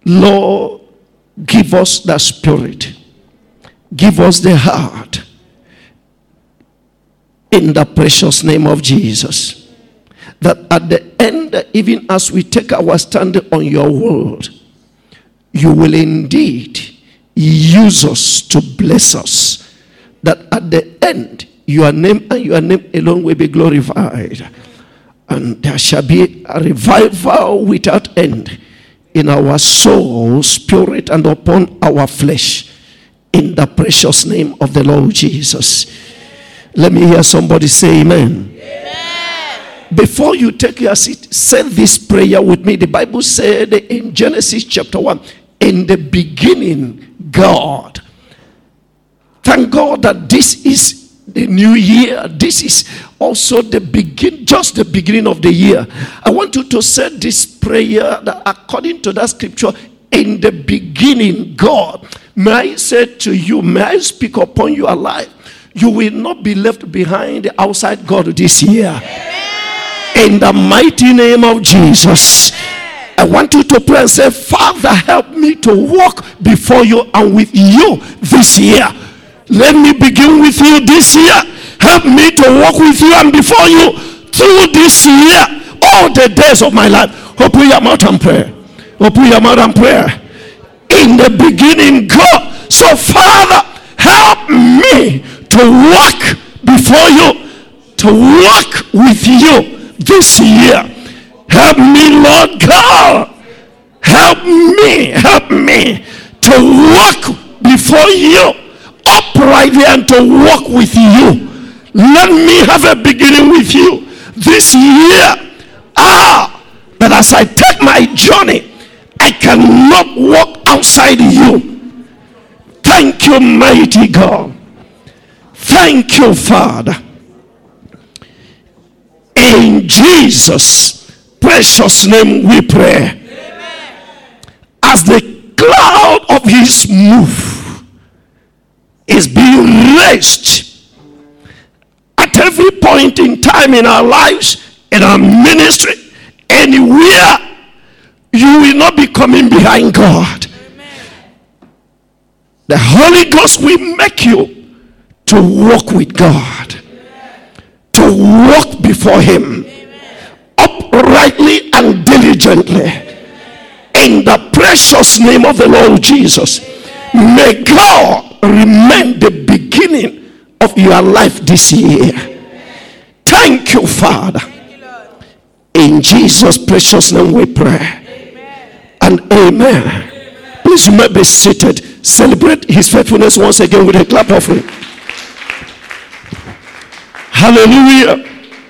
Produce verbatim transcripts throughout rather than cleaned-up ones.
Lord, give us the spirit. Give us the heart. In the precious name of Jesus. That at the end, even as we take our stand on your word, you will indeed use us to bless us. That at the end, your name and your name alone will be glorified. And there shall be a revival without end in our soul, spirit, and upon our flesh. In the precious name of the Lord Jesus. Let me hear somebody say amen. Amen. Before you take your seat, say this prayer with me. The Bible said in Genesis chapter one, in the beginning, God. Thank God that this is the new year. This is also the begin, just the beginning of the year. I want you to say this prayer that according to that scripture, in the beginning, God. May I say to you, may I speak upon your life, you will not be left behind outside God this year. Amen. In the mighty name of Jesus. Amen. I want you to pray and say, Father, help me to walk before you and with you this year. Let me begin with you this year. Help me to walk with you and before you through this year, all the days of my life. Open your mouth and pray. Open your mouth and pray. In the beginning, God. So, Father, help me to walk before you, to walk with you this year. Help me, Lord God. Help me, help me to walk before you uprightly and to walk with you. Let me have a beginning with you this year. Ah, but as I take my journey, I cannot walk outside you. Thank you, mighty God. Thank you, Father. In Jesus' precious name we pray. Amen. As the cloud of his move is being raised at every point in time in our lives, in our ministry, anywhere, you will not be coming behind God. Amen. The Holy Ghost will make you to walk with God. Amen. To walk before him. Amen. Uprightly and diligently. Amen. In the precious name of the Lord Jesus. Amen. May God remain the beginning of your life this year. Amen. Thank you, Father. Thank you, Lord. In Jesus' precious name we pray. And amen. Amen. Please, you may be seated. Celebrate his faithfulness once again with a clap offering. Hallelujah.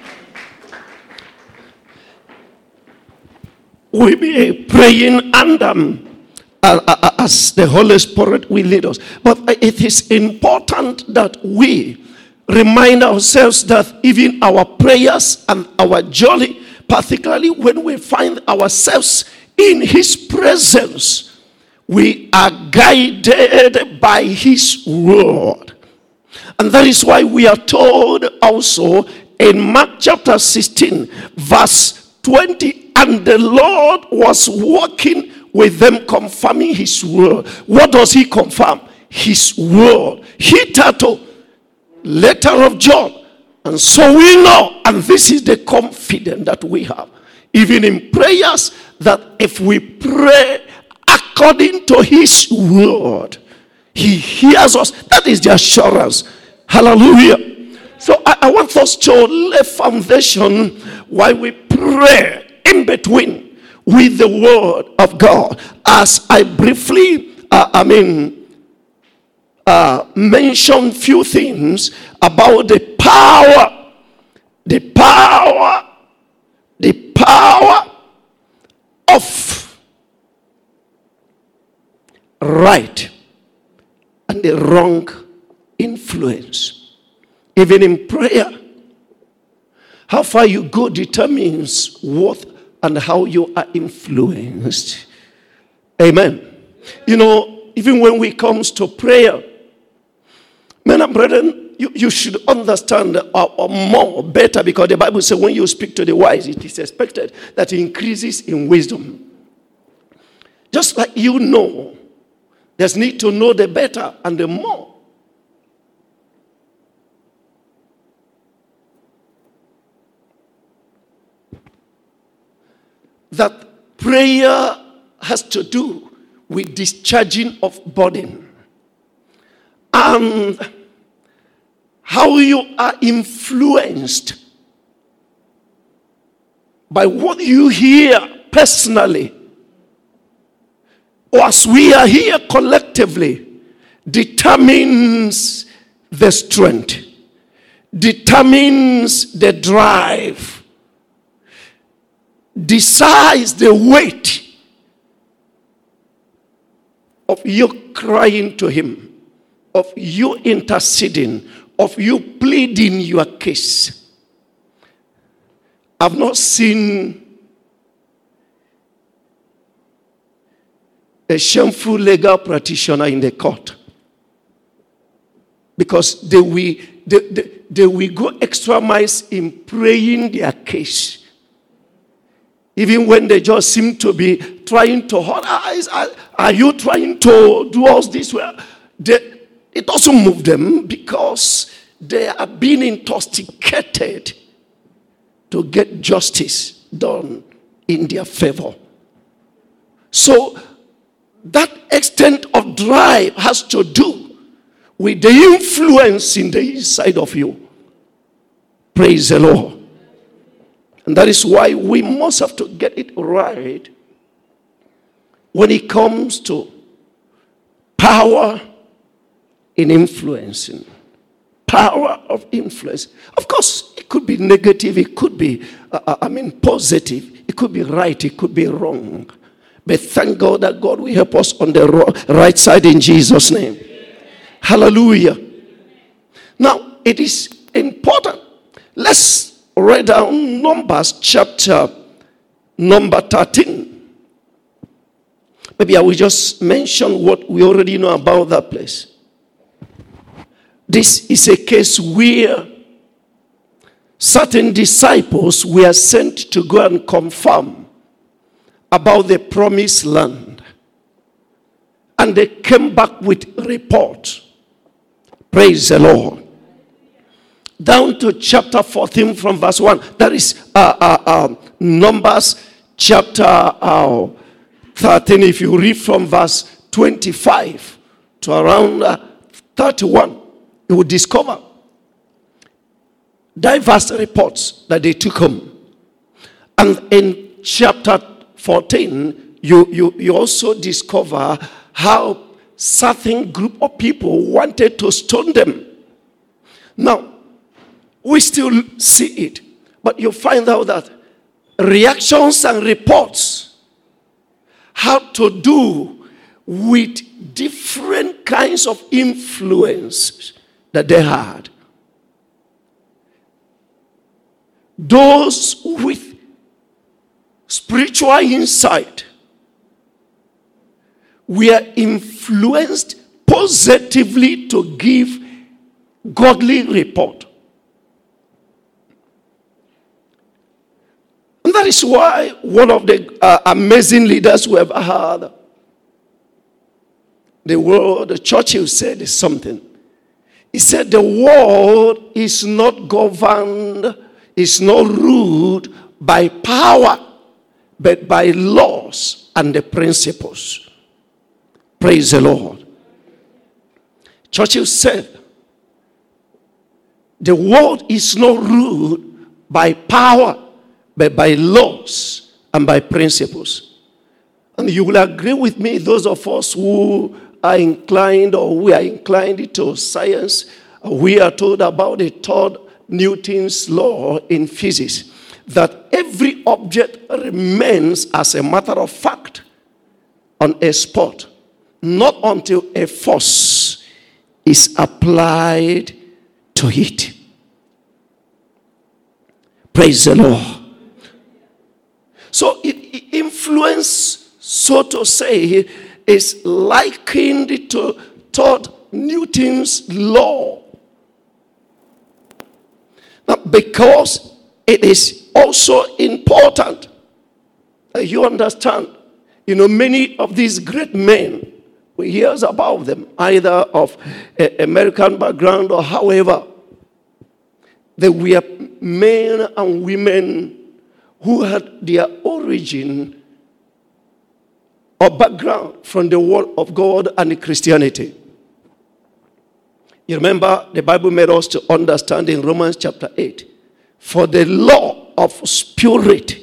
We'll be praying and um, uh, uh, as the Holy Spirit will lead us. But it is important that we remind ourselves that even our prayers and our journey, particularly when we find ourselves in his presence, we are guided by his word. And that is why we are told also in Mark chapter sixteen, verse twenty, and the Lord was walking with them, confirming his word. What does he confirm? His word. Hitherto, letter of John. And so we know, and this is the confidence that we have, even in prayers, that if we pray according to his word, he hears us. That is the assurance. Hallelujah. So I, I want us to lay foundation while we pray in between with the word of God. As I briefly, uh, I mean, uh, mention few things about the power, the power, the power of right and the wrong influence. Even in prayer, how far you go determines what and how you are influenced. Amen. You know, even when we comes to prayer, men and brethren, you, you should understand uh, uh, more, better, because the Bible says when you speak to the wise, it is expected that he increases in wisdom. Just like you know, there's need to know the better and the more. That prayer has to do with discharging of burden. And how you are influenced by what you hear personally, or as we are here collectively, determines the strength, determines the drive, decides the weight of you crying to him, of you interceding, of you pleading your case. I've not seen a shameful legal practitioner in the court, because they will, they, they, they will go extra miles in praying their case. Even when they just seem to be trying to hold eyes, are, are you trying to do all this? Well, they, it doesn't move them, because they are being intoxicated to get justice done in their favor. So that extent of drive has to do with the influence in the inside of you. Praise the Lord. And that is why we must have to get it right when it comes to power in influencing. Power of influence. Of course, it could be negative, it could be, uh, I mean, positive, it could be right, it could be wrong. But thank God that God will help us on the right side in Jesus' name. Hallelujah. Now, it is important. Let's write down Numbers chapter number thirteen. Maybe I will just mention what we already know about that place. This is a case where certain disciples were sent to go and confirm about the promised land. And they came back with a report. Praise the Lord. Down to chapter fourteen from verse one. That is uh, uh, uh, Numbers chapter uh, thirteen. If you read from verse twenty-five to around uh, thirty-one, you will discover diverse reports that they took home. And in chapter fourteen, you, you, you also discover how certain group of people wanted to stone them. Now, we still see it, but you find out that reactions and reports have to do with different kinds of influence that they had. Those with spiritual insight were influenced positively to give godly report. And that is why one of the uh, amazing leaders we ever had, the world, the Churchill said something. He said the world is not governed, is not ruled by power, but by laws and the principles. Praise the Lord. Churchill said the world is not ruled by power, but by laws and by principles. And you will agree with me, those of us who are inclined or we are inclined to science, we are told about the third Newton's law in physics, that every object remains as a matter of fact on a spot, not until a force is applied to it. Praise the Lord. So it, it influence, so to say, is likened to third Newton's law. Now, because it is also important, uh, you understand, You know, many of these great men, we hear about them, either of uh, American background or however, they were men and women who had their origin or background from the word of God and Christianity. You remember the Bible made us to understand in Romans chapter eight, for the law of spirit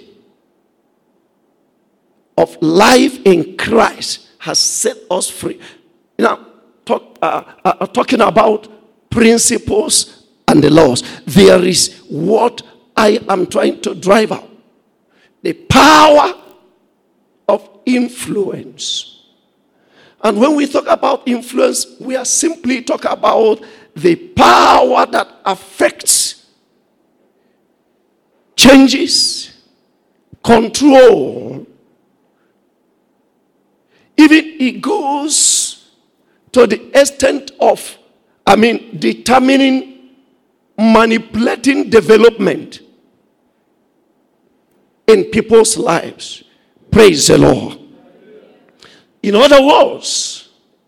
of life in Christ has set us free. You know, talk, uh, uh, talking about principles and the laws, there is what I am trying to drive out. The power of influence. And when we talk about influence, we are simply talking about the power that affects, changes, control. Even it goes to the extent of, I mean, determining, manipulating development in people's lives. Praise the Lord. In other words,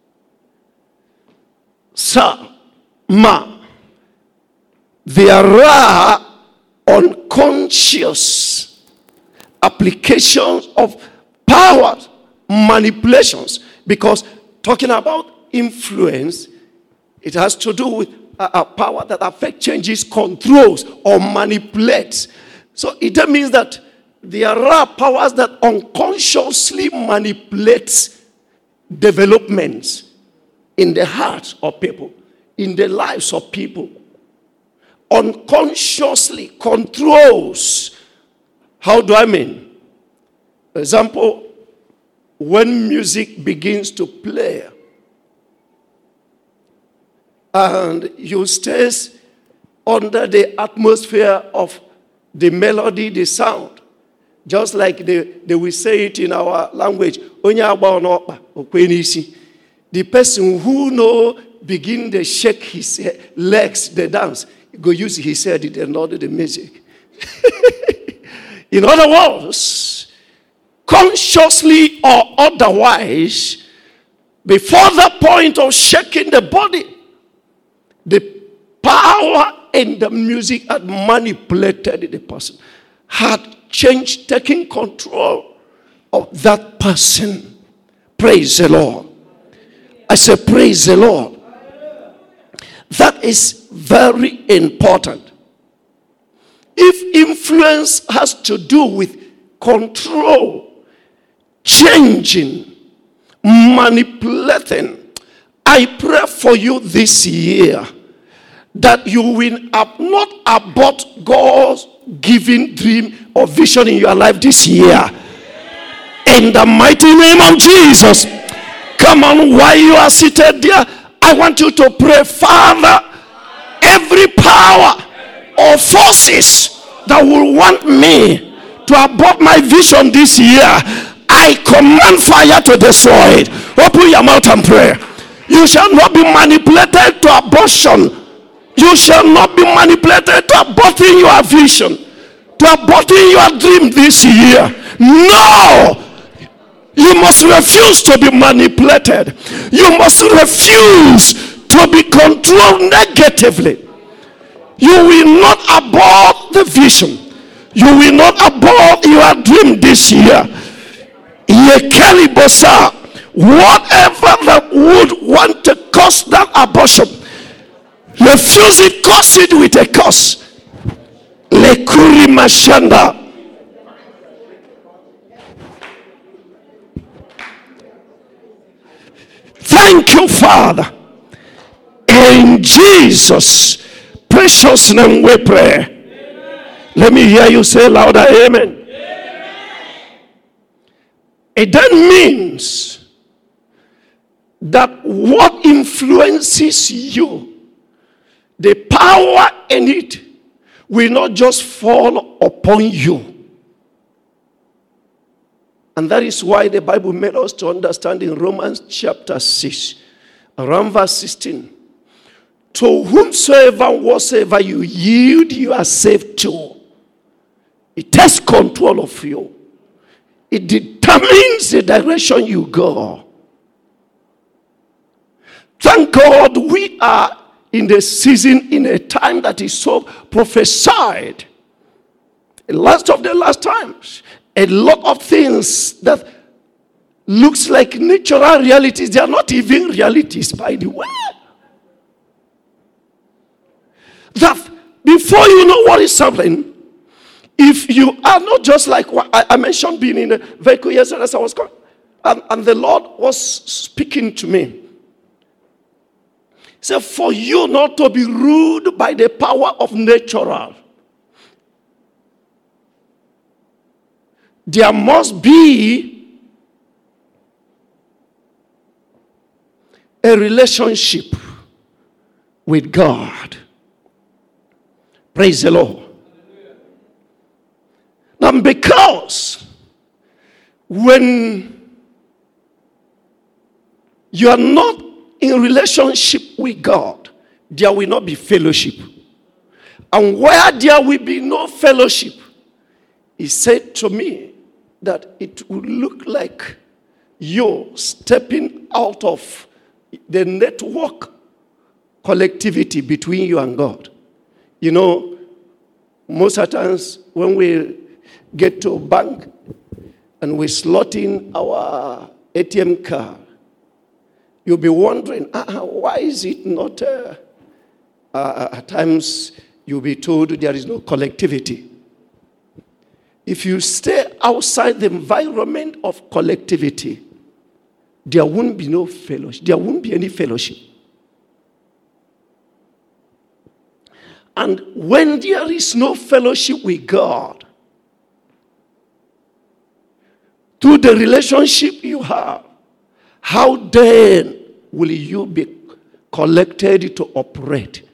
sir, ma, there are unconscious applications of powers, manipulations, because talking about influence, it has to do with a, a power that affects, changes, controls, or manipulates. So it means that there are powers that unconsciously manipulates developments in the hearts of people, in the lives of people. Unconsciously controls. How do I mean? For example, when music begins to play and you stay under the atmosphere of the melody, the sound, just like they, they will say it in our language, the person who know begin to shake his legs, the dance, go use his head and not the music. In other words, consciously or otherwise, before the point of shaking the body, the power in the music had manipulated the person, had changed, taking control of that person. Praise the Lord. I say, praise the Lord. That is very important. If influence has to do with control, changing, manipulating, I pray for you this year that you will not abort God's given dream or vision in your life this year. In the mighty name of Jesus. Come on, while you are seated there, I want you to pray, Father, every power or forces that will want me to abort my vision this year, I command fire to destroy it. Open your mouth and pray. You shall not be manipulated to abortion. You shall not be manipulated to aborting your vision, to aborting your dream this year. No! You must refuse to be manipulated. You must refuse to be controlled negatively. You will not abort the vision. You will not abort your dream this year. Whatever that would want to cause that abortion, refuse it, cause it with a curse. Lekuri mashanda. Thank you, Father. In Jesus' precious name we pray. Amen. Let me hear you say louder, amen. Amen. It then means that what influences you, the power in it, will not just fall upon you. And that is why the Bible made us to understand in Romans chapter six, around verse sixteen. To whomsoever, whatsoever you yield, you are saved to. It takes control of you. It determines determines the direction you go. Thank God we are in the season, in a time that is so prophesied. The last of the last times, a lot of things that looks like natural realities, they are not even realities, by the way. That before you know what is happening, if you are not just like what I mentioned, being in a vehicle yesterday as I was going, and, and the Lord was speaking to me. He said, for you not to be ruled by the power of natural, there must be a relationship with God. Praise the Lord. Now, because when you are not in relationship with God, there will not be fellowship. And where there will be no fellowship, he said to me that it will look like you stepping out of the network collectivity between you and God. You know, most of the times when we get to a bank and we slot in our A T M card, you'll be wondering, uh, why is it not, uh, uh, at times you'll be told there is no collectivity. If you stay outside the environment of collectivity, there won't be no fellowship. There won't be any fellowship. And when there is no fellowship with God, through the relationship you have, how then will you be collected to operate?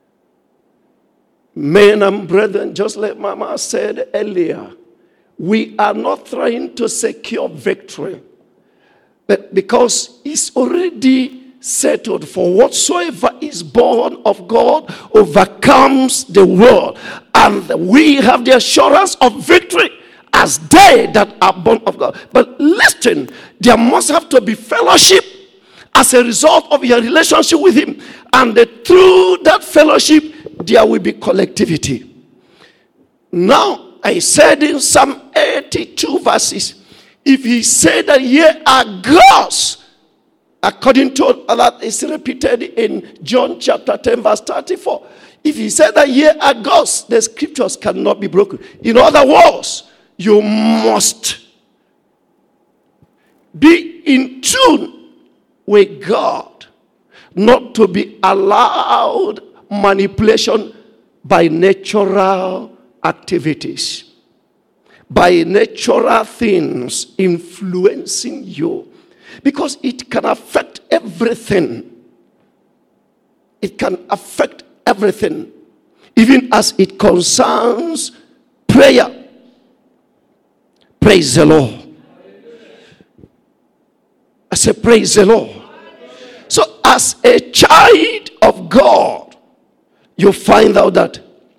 Men and brethren, just like Mama said earlier, we are not trying to secure victory, but because it's already settled, for whatsoever is born of God overcomes the world. And we have the assurance of victory as they that are born of God. But listen, there must have to be fellowship as a result of your relationship with him. And the, through that fellowship, there will be collectivity. Now, I said in Psalm eighty-two verses, if he said that ye are gods, according to that is repeated in John chapter ten verse thirty-four. If he said that ye are gods, the scriptures cannot be broken. In other words, you must be in tune with God, not to be allowed manipulation by natural activities, by natural things influencing you. Because it can affect everything. It can affect everything. Even as it concerns prayer. Praise the Lord. I say praise the Lord. So as a child of God, you find out that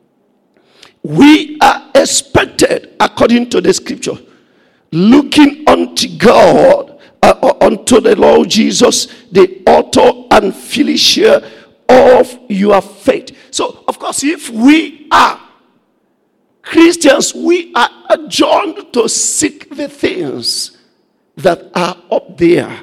we are expected, according to the scripture, looking unto God, Uh, unto the Lord Jesus, the author and finisher of your faith. So, of course, if we are Christians, we are adjourned to seek the things that are up there.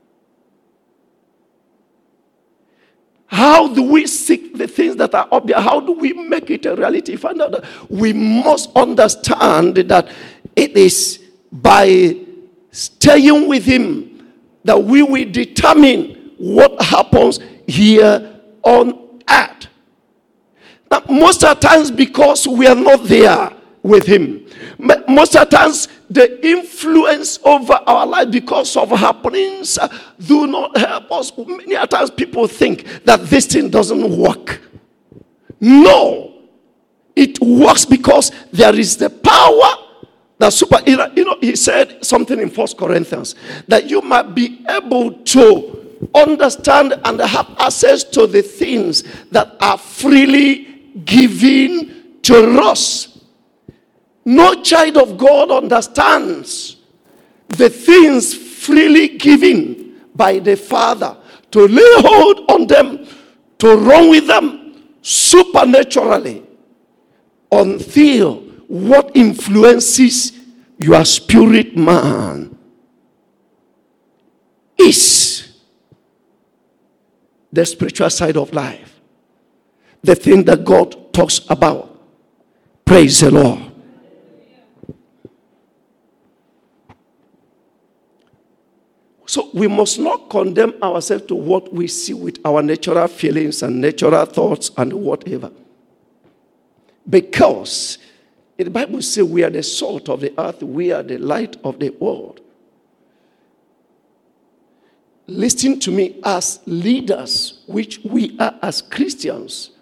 How do we seek the things that are up there? How do we make it a reality? Find out that we must understand that it is by staying with him that we will determine what happens here on earth. Now, most of the times, because we are not there with him, most of the times the influence over our life because of happenings uh, do not help us. Many times people think that this thing doesn't work. No, it works because there is the power. The super, you know, he said something in First Corinthians that you might be able to understand and have access to the things that are freely given to us. No child of God understands the things freely given by the Father, to lay hold on them, to run with them supernaturally, until what influences your spirit man is the spiritual side of life, the thing that God talks about. Praise the Lord. So we must not condemn ourselves to what we see with our natural feelings and natural thoughts and whatever. Because the Bible says we are the salt of the earth, we are the light of the world. Listen to me, as leaders, which we are as Christians,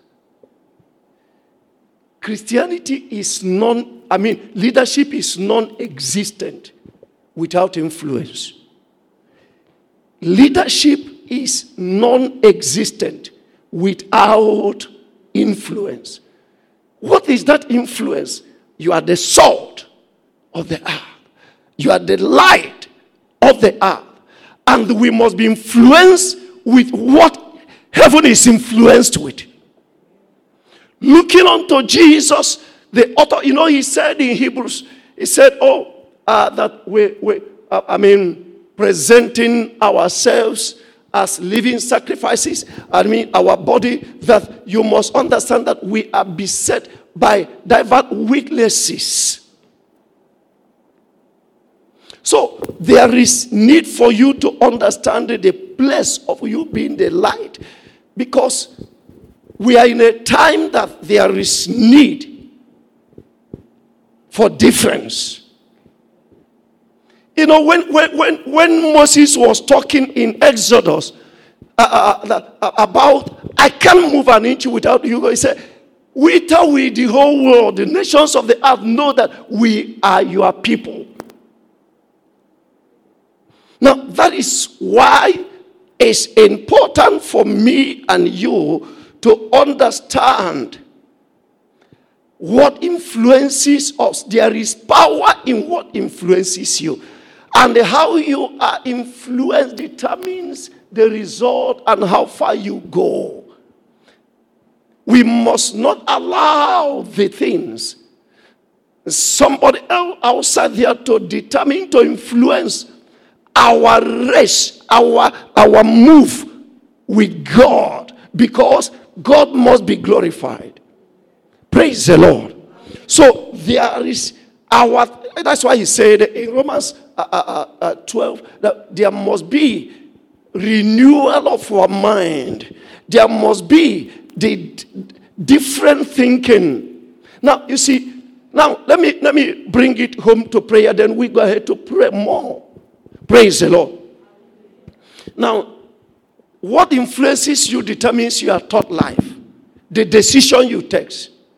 Christianity is non, I mean, leadership is non-existent without influence. Leadership is non-existent without influence. What is that influence? You are the salt of the earth. You are the light of the earth. And we must be influenced with what heaven is influenced with. Looking unto Jesus, the author, you know, he said in Hebrews, he said, oh, uh, that we, we uh, I mean, presenting ourselves as living sacrifices. I mean, our body, that you must understand that we are beset by diverse weaknesses. So there is need for you to understand the place of you being the light, because we are in a time that there is need for difference. You know, when, when, when, when Moses was talking in Exodus uh, uh, uh, about, I can't move an inch without you, he said, without we, the whole world, the nations of the earth know that we are your people. Now, that is why it's important for me and you to understand what influences us. There is power in what influences you. And how you are influenced determines the result and how far you go. We must not allow the things, somebody else outside there, to determine, to influence our race, our, our move with God, because God must be glorified. Praise the Lord. So there is our, that's why he said in Romans uh, uh, uh, twelve that there must be renewal of our mind. There must be the d- different thinking. Now, you see, now let me let me bring it home to prayer, then we go ahead to pray more. Praise the Lord. Now, what influences you determines your thought life, the decision you take.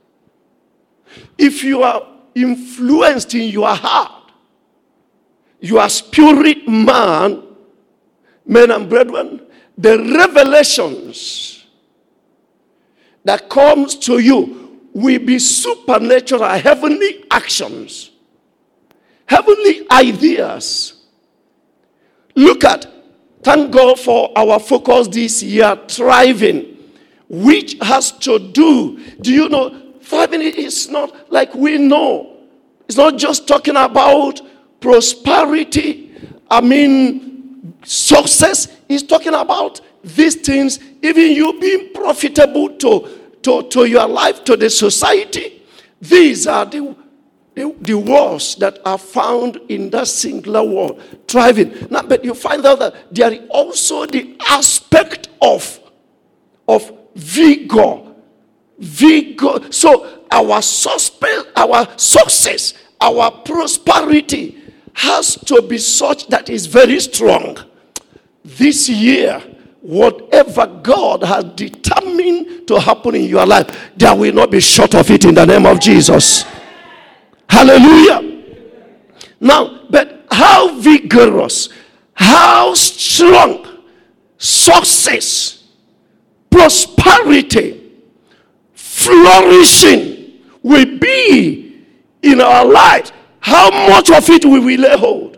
If you are influenced in your heart, your spirit man, men and brethren, the revelations that comes to you will be supernatural, heavenly actions, heavenly ideas. Look at, thank God for our focus this year, thriving, which has to do, do you know, thriving is not like we know. It's not just talking about prosperity, I mean, success. It's talking about these things, even you being profitable to, to, to your life, to the society. These are the, the, the words that are found in that singular word, thriving. Now, but you find out that there is also the aspect of, of vigor. Vigor. So our success, our success, our prosperity has to be such that is very strong. This year, whatever God has determined to happen in your life, there will not be short of it in the name of Jesus. Hallelujah. Now, but how vigorous, how strong success, prosperity, flourishing will be in our lives. How much of it will we lay hold?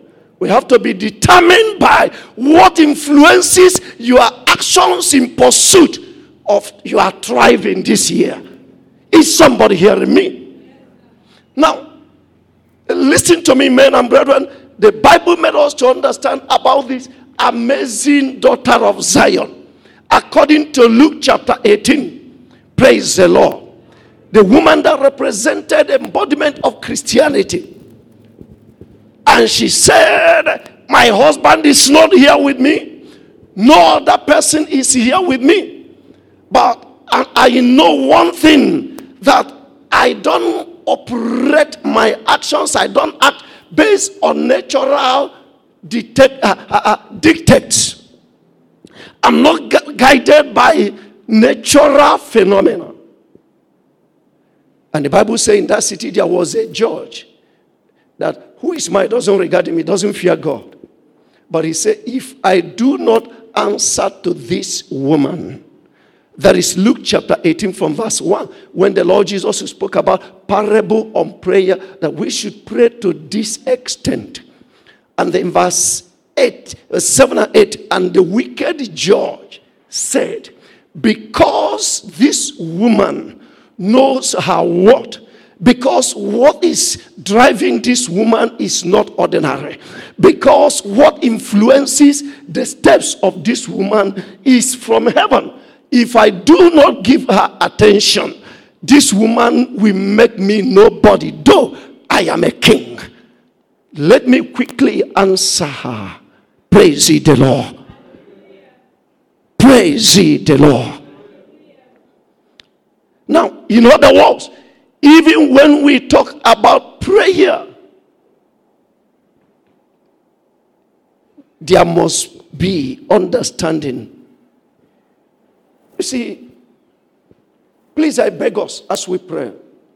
We have to be determined by what influences your actions in pursuit of your thriving this year. Is somebody hearing me? Now, listen to me, men and brethren. The Bible made us to understand about this amazing daughter of Zion. According to Luke chapter eighteen, praise the Lord. The woman that represented the embodiment of Christianity. And she said, my husband is not here with me. No other person is here with me. But I, I know one thing, that I don't operate my actions. I don't act based on natural dictate, uh, uh, uh, dictates. I'm not gu- guided by natural phenomena. And the Bible says in that city there was a judge that who is mine doesn't regard him, he doesn't fear God. But he said, if I do not answer to this woman, that is Luke chapter eighteen from verse one, when the Lord Jesus spoke about parable on prayer, that we should pray to this extent. And then verse eight, seven and eight, and the wicked judge said, because this woman knows her worth, because what is driving this woman is not ordinary. Because what influences the steps of this woman is from heaven. If I do not give her attention, this woman will make me nobody, though I am a king. Let me quickly answer her. Praise ye the Lord. Praise ye the Lord. Now, in other words, even when we talk about prayer, there must be understanding. You see, please, I beg us as we pray,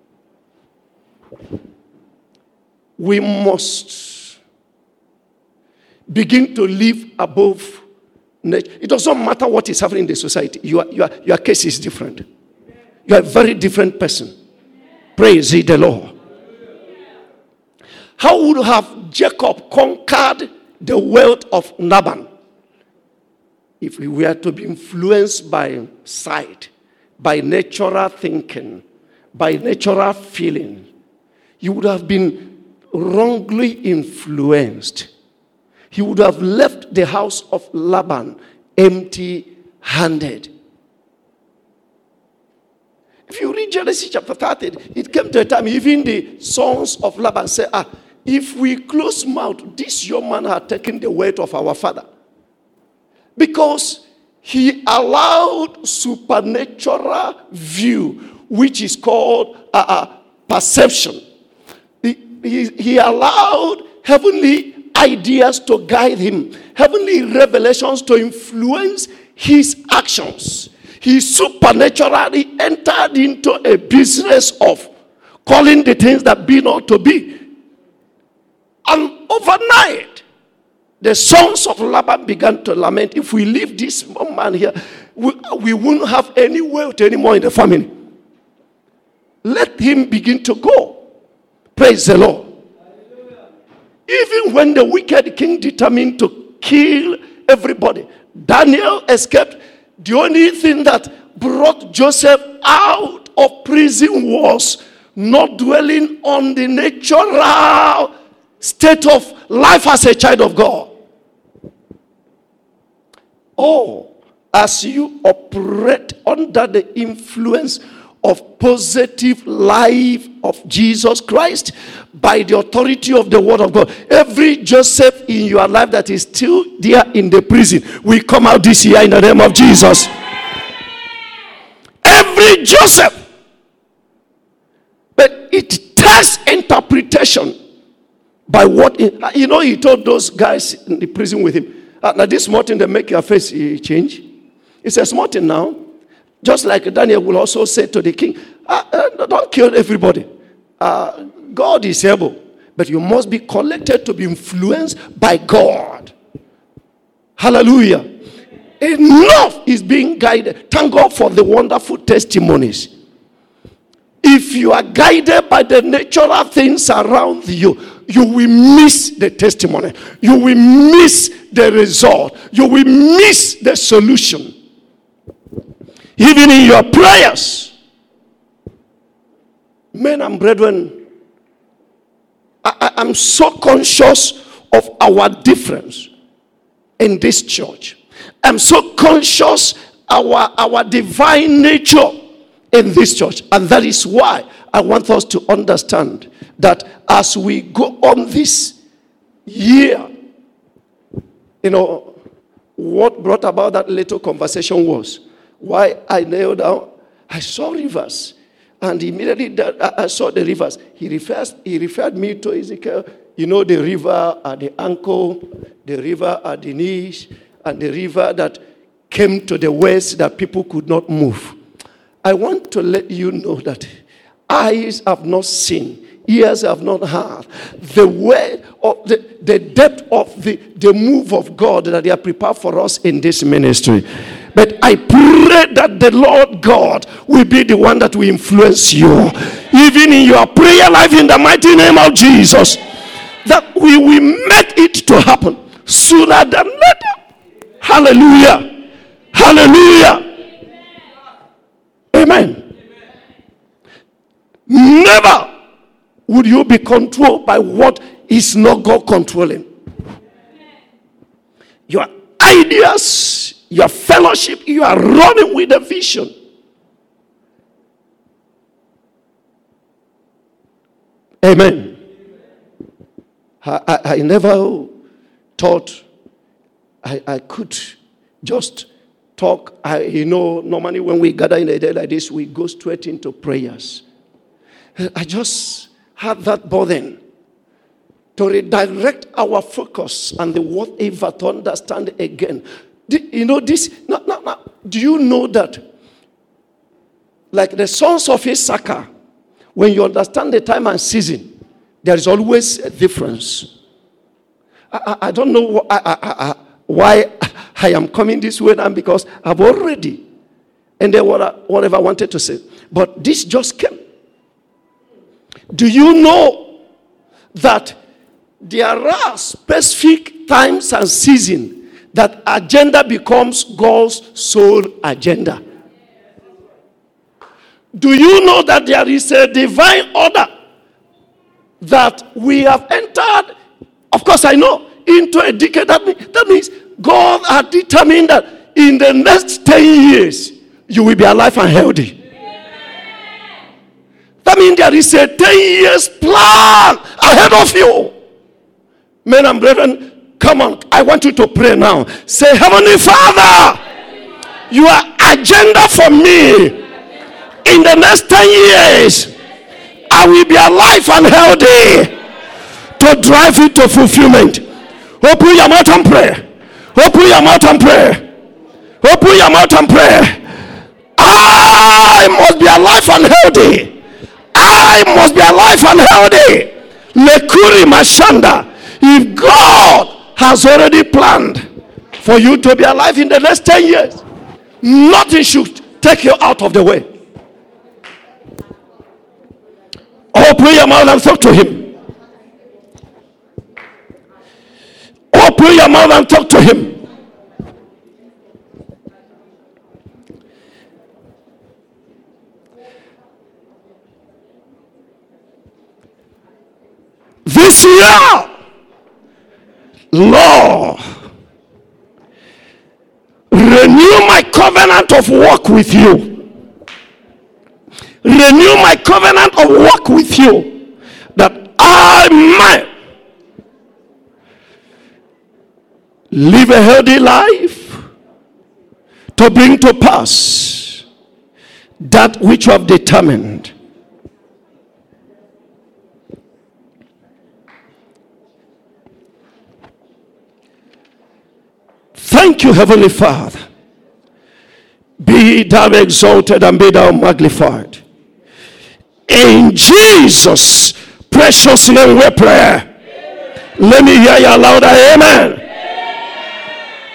we must begin to live above nature. It doesn't matter what is happening in the society. Your, your, your case is different. You are a very different person. Praise ye the Lord. How would have Jacob conquered the wealth of Laban if he were to be influenced by sight, by natural thinking, by natural feeling? He would have been wrongly influenced. He would have left the house of Laban empty-handed. If you read Genesis chapter thirty, it came to a time even the sons of Laban said, ah, if we close mouth, this young man had taken the weight of our father. Because he allowed supernatural view, which is called uh, uh, perception. He, he, he allowed heavenly ideas to guide him, heavenly revelations to influence his actions. He supernaturally entered into a business of calling the things that be not to be. And overnight, the sons of Laban began to lament, if we leave this man here, we, we won't have any wealth anymore in the family. Let him begin to go. Praise the Lord. Even when the wicked king determined to kill everybody, Daniel escaped. The only thing that brought Joseph out of prison was not dwelling on the natural state of life as a child of God. Oh, as you operate under the influence of positive life of Jesus Christ by the authority of the word of God, every Joseph in your life that is still there in the prison will come out this year in the name of Jesus. Every Joseph. But it takes interpretation by what, you know, he told those guys in the prison with him, uh, now this small thing that make your face uh, change. It's a small thing now. Just like Daniel will also say to the king, uh, uh, don't kill everybody. Uh, God is able. But you must be collected to be influenced by God. Hallelujah. Enough is being guided. Thank God for the wonderful testimonies. if you are guided by the natural things around you, you will miss the testimony. You will miss the result. You will miss the solution. Even in your prayers. Men and brethren, I, I, I'm so conscious of our difference in this church. I'm so conscious our our divine nature in this church. And that is why I want us to understand that as we go on this year, you know, what brought about that little conversation was why I knelt down, I saw rivers. And immediately that I saw the rivers. He refers, he referred me to Ezekiel. You know, the river at the ankle, the river at the knees, and the river that came to the west that people could not move. I want to let you know that eyes have not seen, ears have not heard the way of the, the depth of the, the move of God that they are prepared for us in this ministry. But I pray that the Lord God will be the one that will influence you, even in your prayer life, in the mighty name of Jesus, that we will make it to happen sooner than later. Hallelujah. Hallelujah. Amen. Never would you be controlled by what is not God controlling. Your ideas, your fellowship, you are running with a vision. Amen. I, I, I never thought I, I could just talk. I, you know, normally when we gather in a day like this, we go straight into prayers. I just had that burden to redirect our focus and the whatever to understand again. You know this, no, no, no. Do you know that, like the sons of Issachar, when you understand the time and season, there is always a difference. I, I, I don't know wh- I, I, I, why I am coming this way now, because I've already, and then what I, whatever I wanted to say, but this just came. Do you know that there are specific times and seasons that agenda becomes God's sole agenda? Do you know that there is a divine order that we have entered? Of course, I know, into a decade. That means, that means God has determined that in the next ten years, you will be alive and healthy. That means there is a ten years plan ahead of you. Men and brethren, come on, I want you to pray now. Say, Heavenly Father, your agenda for me in the next ten years, I will be alive and healthy to drive it to fulfillment. Open your mouth and pray. Open your mouth and pray. Open your mouth and pray. I must be alive and healthy. I must be alive and healthy. Lekuri Mashanda. If God has already planned for you to be alive in the next ten years, nothing should take you out of the way. Open your mouth and talk to him. Open your mouth and talk to him. This year, Lord, renew my covenant of work with you. Renew my covenant of work with you, that I might live a healthy life to bring to pass that which you have determined. Thank you, Heavenly Father. Be thou exalted and be thou magnified. In Jesus' precious name we pray. Let me hear you louder. Amen.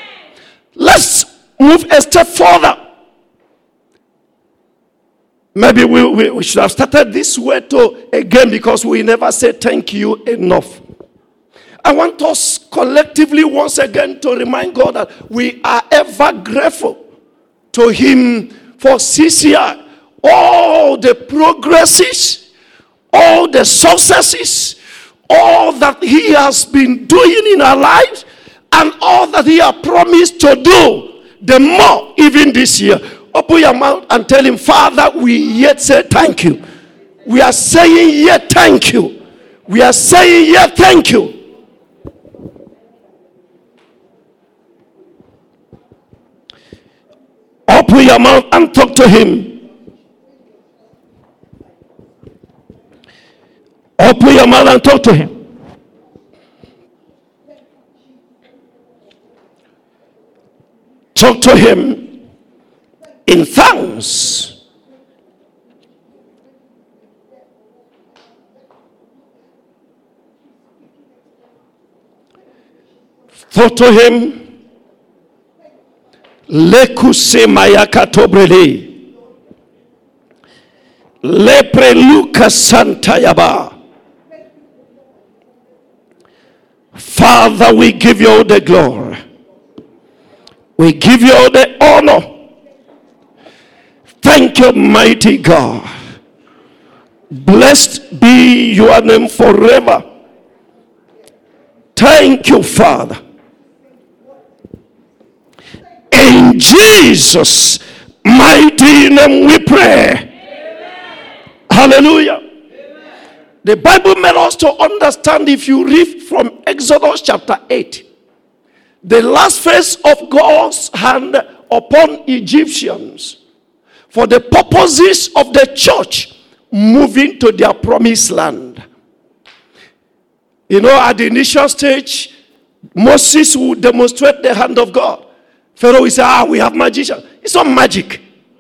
Let's move a step further. Maybe we, we, we should have started this way too again, because we never say thank you enough. I want us collectively once again to remind God that we are ever grateful to him for C C I. All the progresses, all the successes, all that he has been doing in our lives, and all that he has promised to do, the more even this year. Open your mouth and tell him, Father, we yet say thank you. We are saying yet thank you. We are saying yet thank you. Open your mouth and talk to him. Open your mouth and talk to him. Talk to him in thanks. Talk to him. Lekuse mayaka tobrele. Lepre luka santayaba. Father, we give you all the glory. We give you all the honor. Thank you, mighty God. Blessed be your name forever. Thank you, Father. In Jesus' mighty name we pray. Amen. Hallelujah. Amen. The Bible made us to understand, if you read from Exodus chapter eight, the last phase of God's hand upon Egyptians for the purposes of the church moving to their promised land. You know, at the initial stage, Moses would demonstrate the hand of God. Pharaoh will say, ah, we have magicians. It's not magic.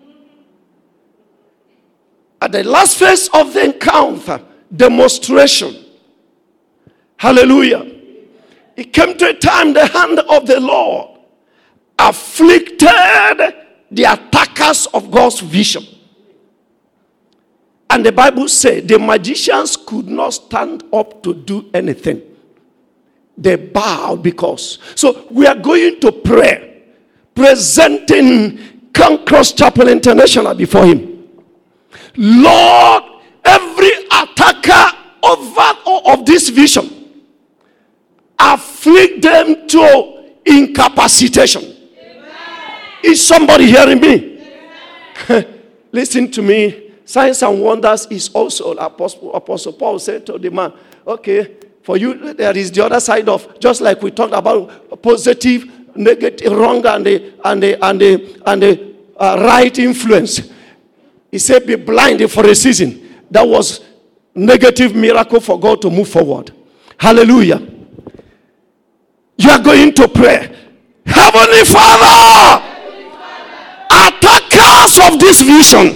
At the last phase of the encounter, demonstration. Hallelujah. It came to a time the hand of the Lord afflicted the attackers of God's vision. And the Bible said the magicians could not stand up to do anything. They bowed because. So we are going to pray, presenting Cancross Chapel International before him. Lord, every attacker of that or of this vision, afflict them to incapacitation. Amen. Is somebody hearing me? Listen to me. Signs and wonders is also, Apostle, Apostle Paul said to the man, okay, for you there is the other side of, just like we talked about positive, negative, wrong, and the and the and the and the uh, right influence. He said, be blind for a season. That was negative miracle for God to move forward. Hallelujah. You are going to pray. Heavenly Father, attackers of this vision,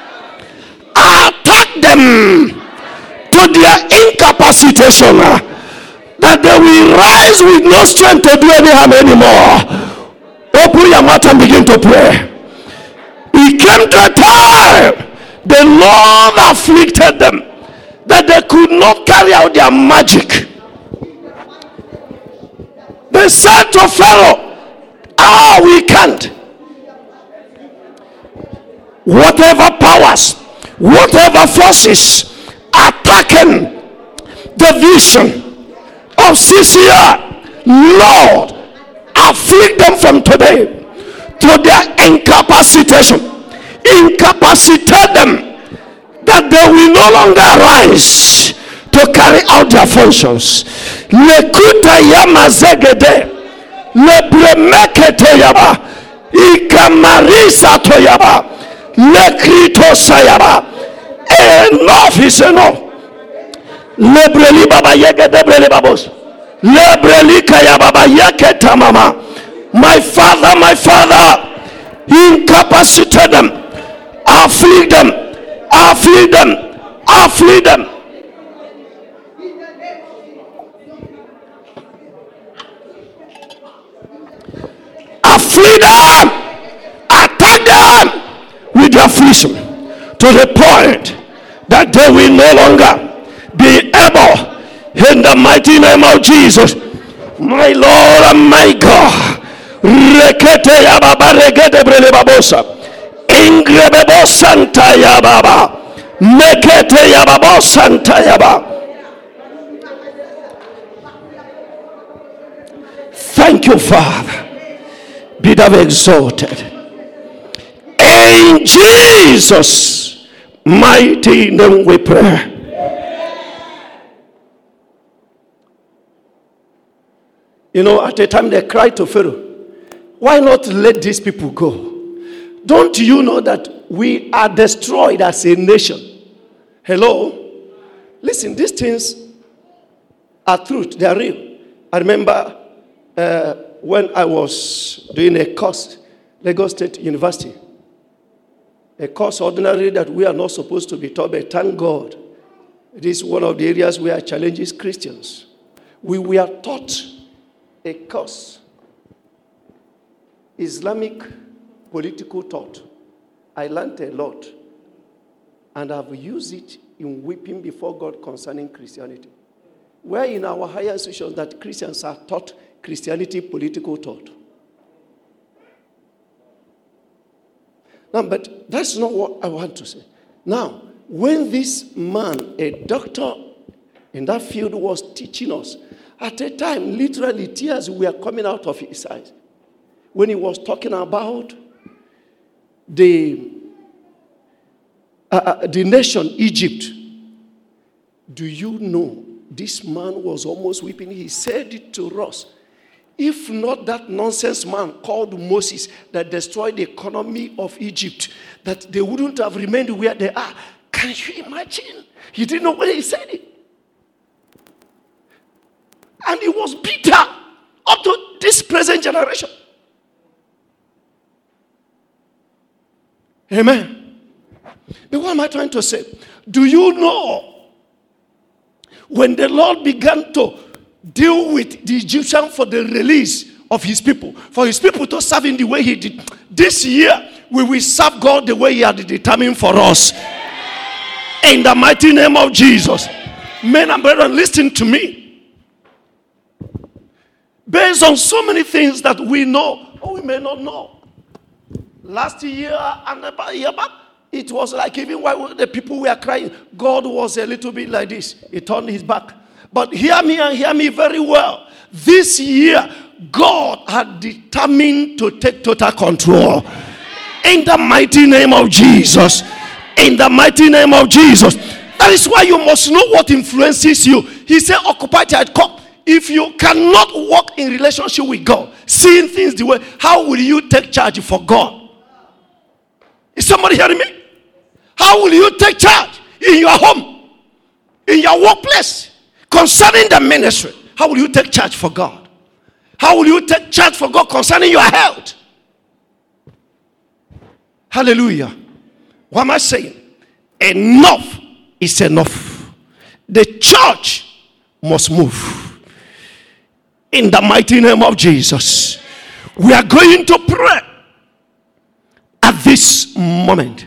attack them to their incapacitation, that they will rise with no strength to do any harm anymore. Open your mouth and begin to pray. It came to a time the Lord afflicted them that they could not carry out their magic. They said to Pharaoh, ah, oh, we can't. Whatever powers, whatever forces attacking the vision of C C I, Lord, afflict them from today to their incapacitation. Incapacitate them that they will no longer rise to carry out their functions. Lekuta yama zegede, lebremekete yaba, ikamarisa to yaba, lekrito sayaba. Enough is enough. Lebreli baba yegede breli babos, lebreli kaya baba yeketa mama. My Father, my Father, incapacitate them, afflict them, afflict them, afflict them. Afflict them, attack them with their affliction. to the point that they will no longer be able, in the mighty name of Jesus. My Lord and my God. Rekete ya baba regede brele babosa. Ingrebebo santa ya baba. Mekete ya baba santa ya baba. Thank you, Father. Be thou exalted. In Jesus' mighty name we pray. You know, at a time they cried to Pharaoh, why not let these people go? Don't you know that we are destroyed as a nation? Hello? Listen, these things are truth. They are real. I remember uh, when I was doing a course, Lagos State University, a course ordinary that we are not supposed to be taught, but thank God, it is one of the areas where I challenges Christians. We were taught a course, Islamic political thought. I learned a lot, and I've used it in weeping before God concerning Christianity. Where in our higher institutions that Christians are taught Christianity political thought. Now, but that's not what I want to say. Now, when this man, a doctor in that field, was teaching us, at a time, literally tears were coming out of his eyes when he was talking about the, uh, the nation Egypt. Do you know, this man was almost weeping. He said it to us. If not that nonsense man called Moses that destroyed the economy of Egypt, that they wouldn't have remained where they are. Can you imagine? He didn't know when he said it. And he was bitter up to this present generation. Amen. But what am I trying to say? Do you know when the Lord began to deal with the Egyptian for the release of his people, for his people to serve him the way he did, this year we will serve God the way he had determined for us. In the mighty name of Jesus. Men and brethren, listen to me. Based on so many things that we know or we may not know. Last year and about a year back, it was like even while the people were crying, God was a little bit like this. He turned his back. But hear me and hear me very well. This year, God had determined to take total control. In the mighty name of Jesus. In the mighty name of Jesus. That is why you must know what influences you. He said, occupy till I come. If you cannot walk in relationship with God, seeing things the way, how will you take charge for God? Is somebody hearing me? How will you take charge in your home, in your workplace, concerning the ministry? How will you take charge for God? How will you take charge for God concerning your health? Hallelujah. What am I saying? Enough is enough. The church must move. In the mighty name of Jesus, we are going to pray at this moment.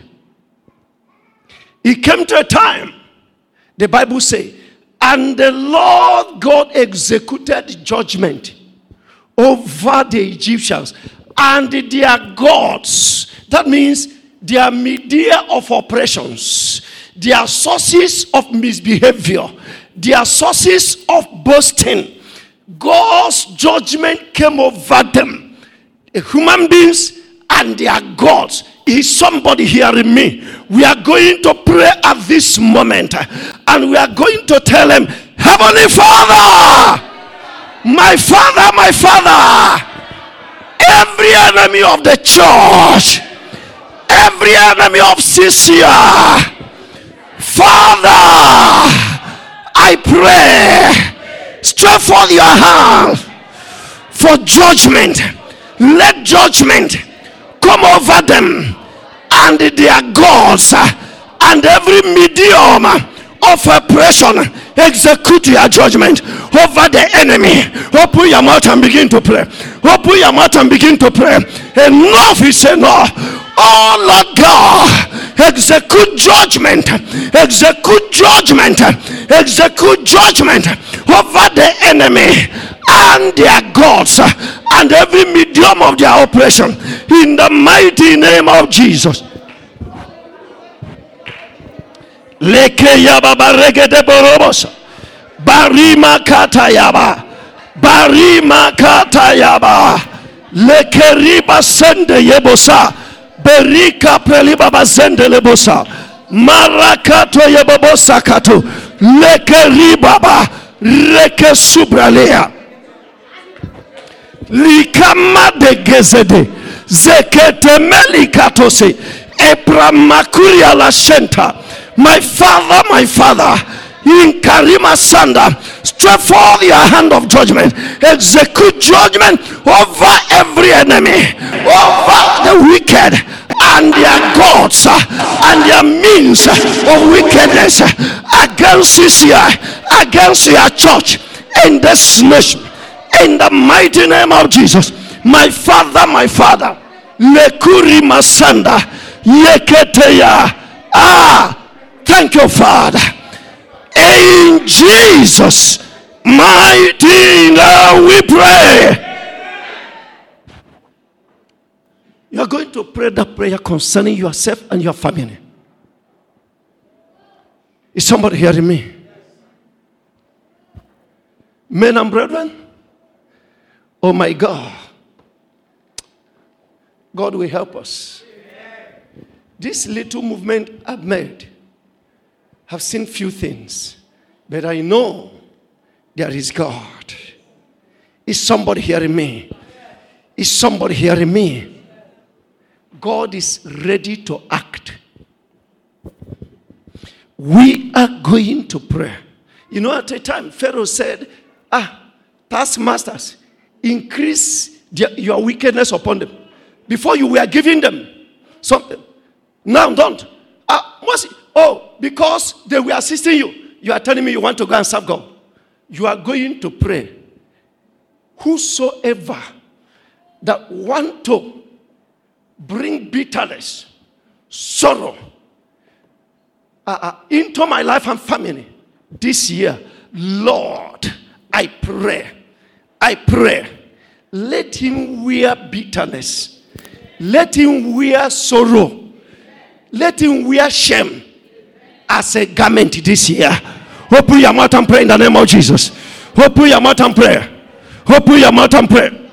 It came to a time, the Bible says, and the Lord God executed judgment over the Egyptians and their gods. That means their media of operations, their sources of misbehavior, their sources of boasting. God's judgment came over them. The human beings and their gods. Is somebody hearing me? We are going to pray at this moment, and we are going to tell him, Heavenly Father, my Father, my Father, every enemy of the church, every enemy of C C R, Father, I pray, stretch forth your hand for judgment. Let judgment come over them and their gods and every medium of oppression. Execute your judgment over the enemy. Open your mouth and begin to pray. Open your mouth and begin to pray. Enough is enough. Oh Lord God, execute judgment, execute judgment, execute judgment over the enemy and their gods and every medium of their operation in the mighty name of Jesus. Leke yaba baregede borobos. Barima katayaba. Barima katayaba. Leke riba sende yebosa. Berika preliba bazende lebosa. Marakato yebobosa kato. Leke ribaba. Reke subralea. Likama de gezede. Zekete melikatose. Epramakuria la shenta. My father, my father, in Karima Sanda, stretch forth your hand of judgment, execute judgment over every enemy, over the wicked and their gods and their means of wickedness against this year, against your church in this nation, in the mighty name of Jesus. My father, my father, Lekuri Masanda, Yeketeya, ah. Thank you, Father. In Jesus' mighty name we pray. You are going to pray that prayer concerning yourself and your family. Is somebody hearing me? Men and brethren, oh my God, God will help us. This little movement I've made, I've seen few things, but I know there is God. Is somebody hearing me? Is somebody hearing me? God is ready to act. We are going to pray. You know, at a time, Pharaoh said, ah, taskmasters, increase their, your wickedness upon them. Before you were giving them something. Now don't. Ah, what's it? Oh, because they were assisting you, you are telling me you want to go and serve God. You are going to pray. Whosoever that want to bring bitterness, sorrow uh, uh, into my life and family this year, Lord, I pray, I pray, let him wear bitterness, let him wear sorrow, let him wear shame as a garment this year. Open your mouth and pray in the name of Jesus. Open your mouth and pray. Open your mouth and pray.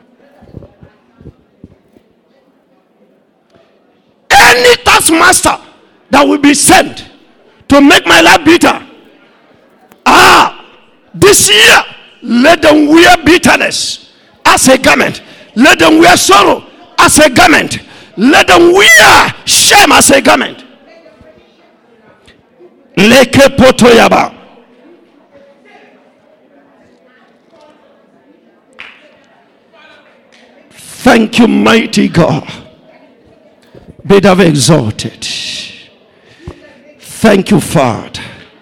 Any taskmaster that will be sent to make my life bitter, ah, this year, let them wear bitterness as a garment. Let them wear sorrow as a garment. Let them wear shame as a garment. Leke potoyaba. Thank you, mighty God. Be thou exalted. Thank you, Father.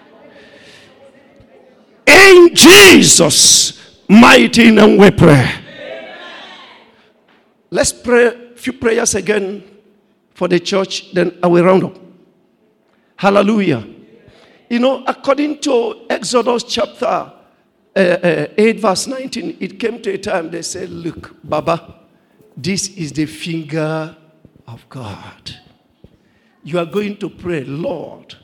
In Jesus' mighty name we pray. Let's pray a few prayers again for the church, then I will round up. Hallelujah. You know, according to Exodus chapter uh, uh, eight, verse nineteen, it came to a time they said, look, Baba, this is the finger of God. You are going to pray, Lord,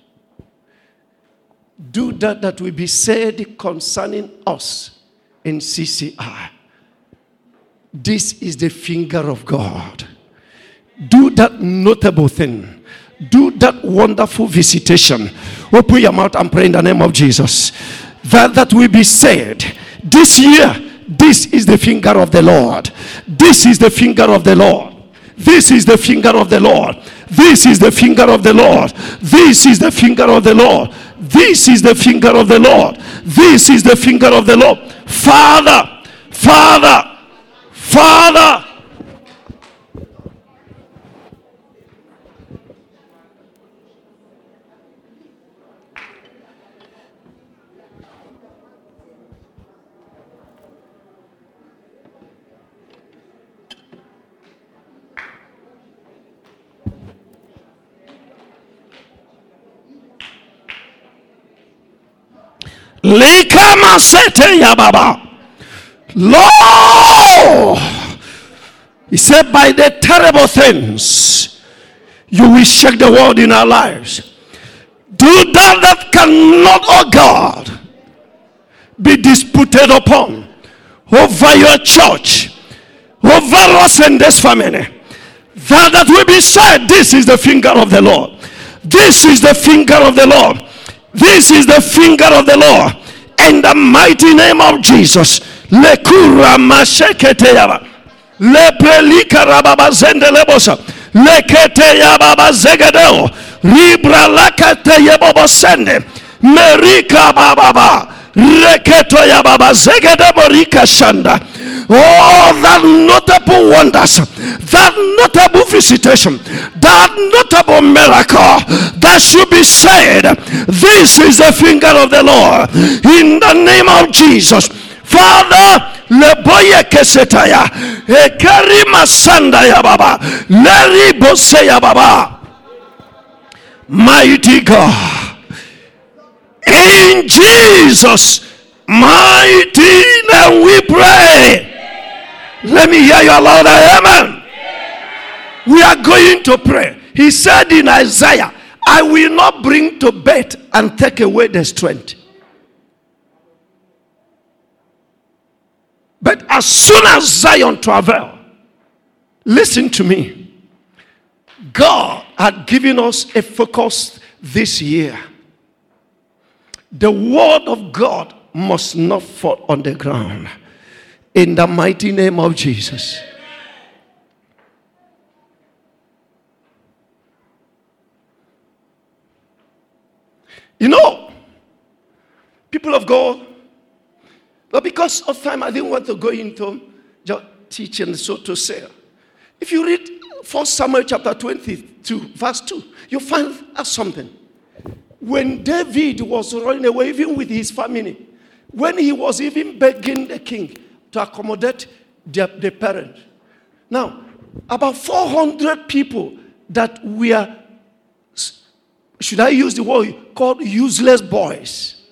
do that that will be said concerning us in C C I. This is the finger of God. Do that notable thing. Do that wonderful visitation. Open your mouth and pray in the name of Jesus. That that will be said this year. This is the finger of the Lord. This is the finger of the Lord. This is the finger of the Lord. This is the finger of the Lord. This is the finger of the Lord. This is the finger of the Lord. This is the finger of the Lord. Father, Father, Father. Likama sete ya baba. Lord, he said, by the terrible things you will shake the world in our lives. Do that that cannot, oh God, be disputed upon over your church, over us and this family. That that will be said, this is the finger of the Lord. This is the finger of the Lord. This is the finger of the Lord. In the mighty name of Jesus. Lekura mashekete yaba. Lepelika rababa zende lebosa. Lekete yababa zegedeo. Libra lakate yababa sende. Merika bababa. Reketo yababa zegede morika shanda. Oh, that notable wonders, that notable visitation, that notable miracle that should be said, this is the finger of the Lord. In the name of Jesus. Father, leboye kesetaya, ekari masanda ya baba, leri bose ya baba. Mighty God, in Jesus' mighty name we pray. Let me hear you louder. Amen. We are going to pray. He said in Isaiah, I will not bring to bed and take away the strength. But as soon as Zion travel, listen to me. God had given us a focus this year. The word of God must not fall on the ground. In the mighty name of Jesus. You know, people of God, but because of time, I didn't want to go into teaching, so to say. If you read First Samuel chapter twenty-two, verse two, you find out something. When David was running away, even with his family, when he was even begging the king to accommodate the, the parent. Now, about four hundred people that were, should I use the word, called useless boys.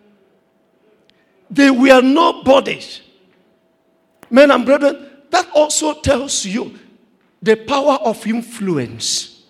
They were nobodies. Men and brethren, that also tells you the power of influence.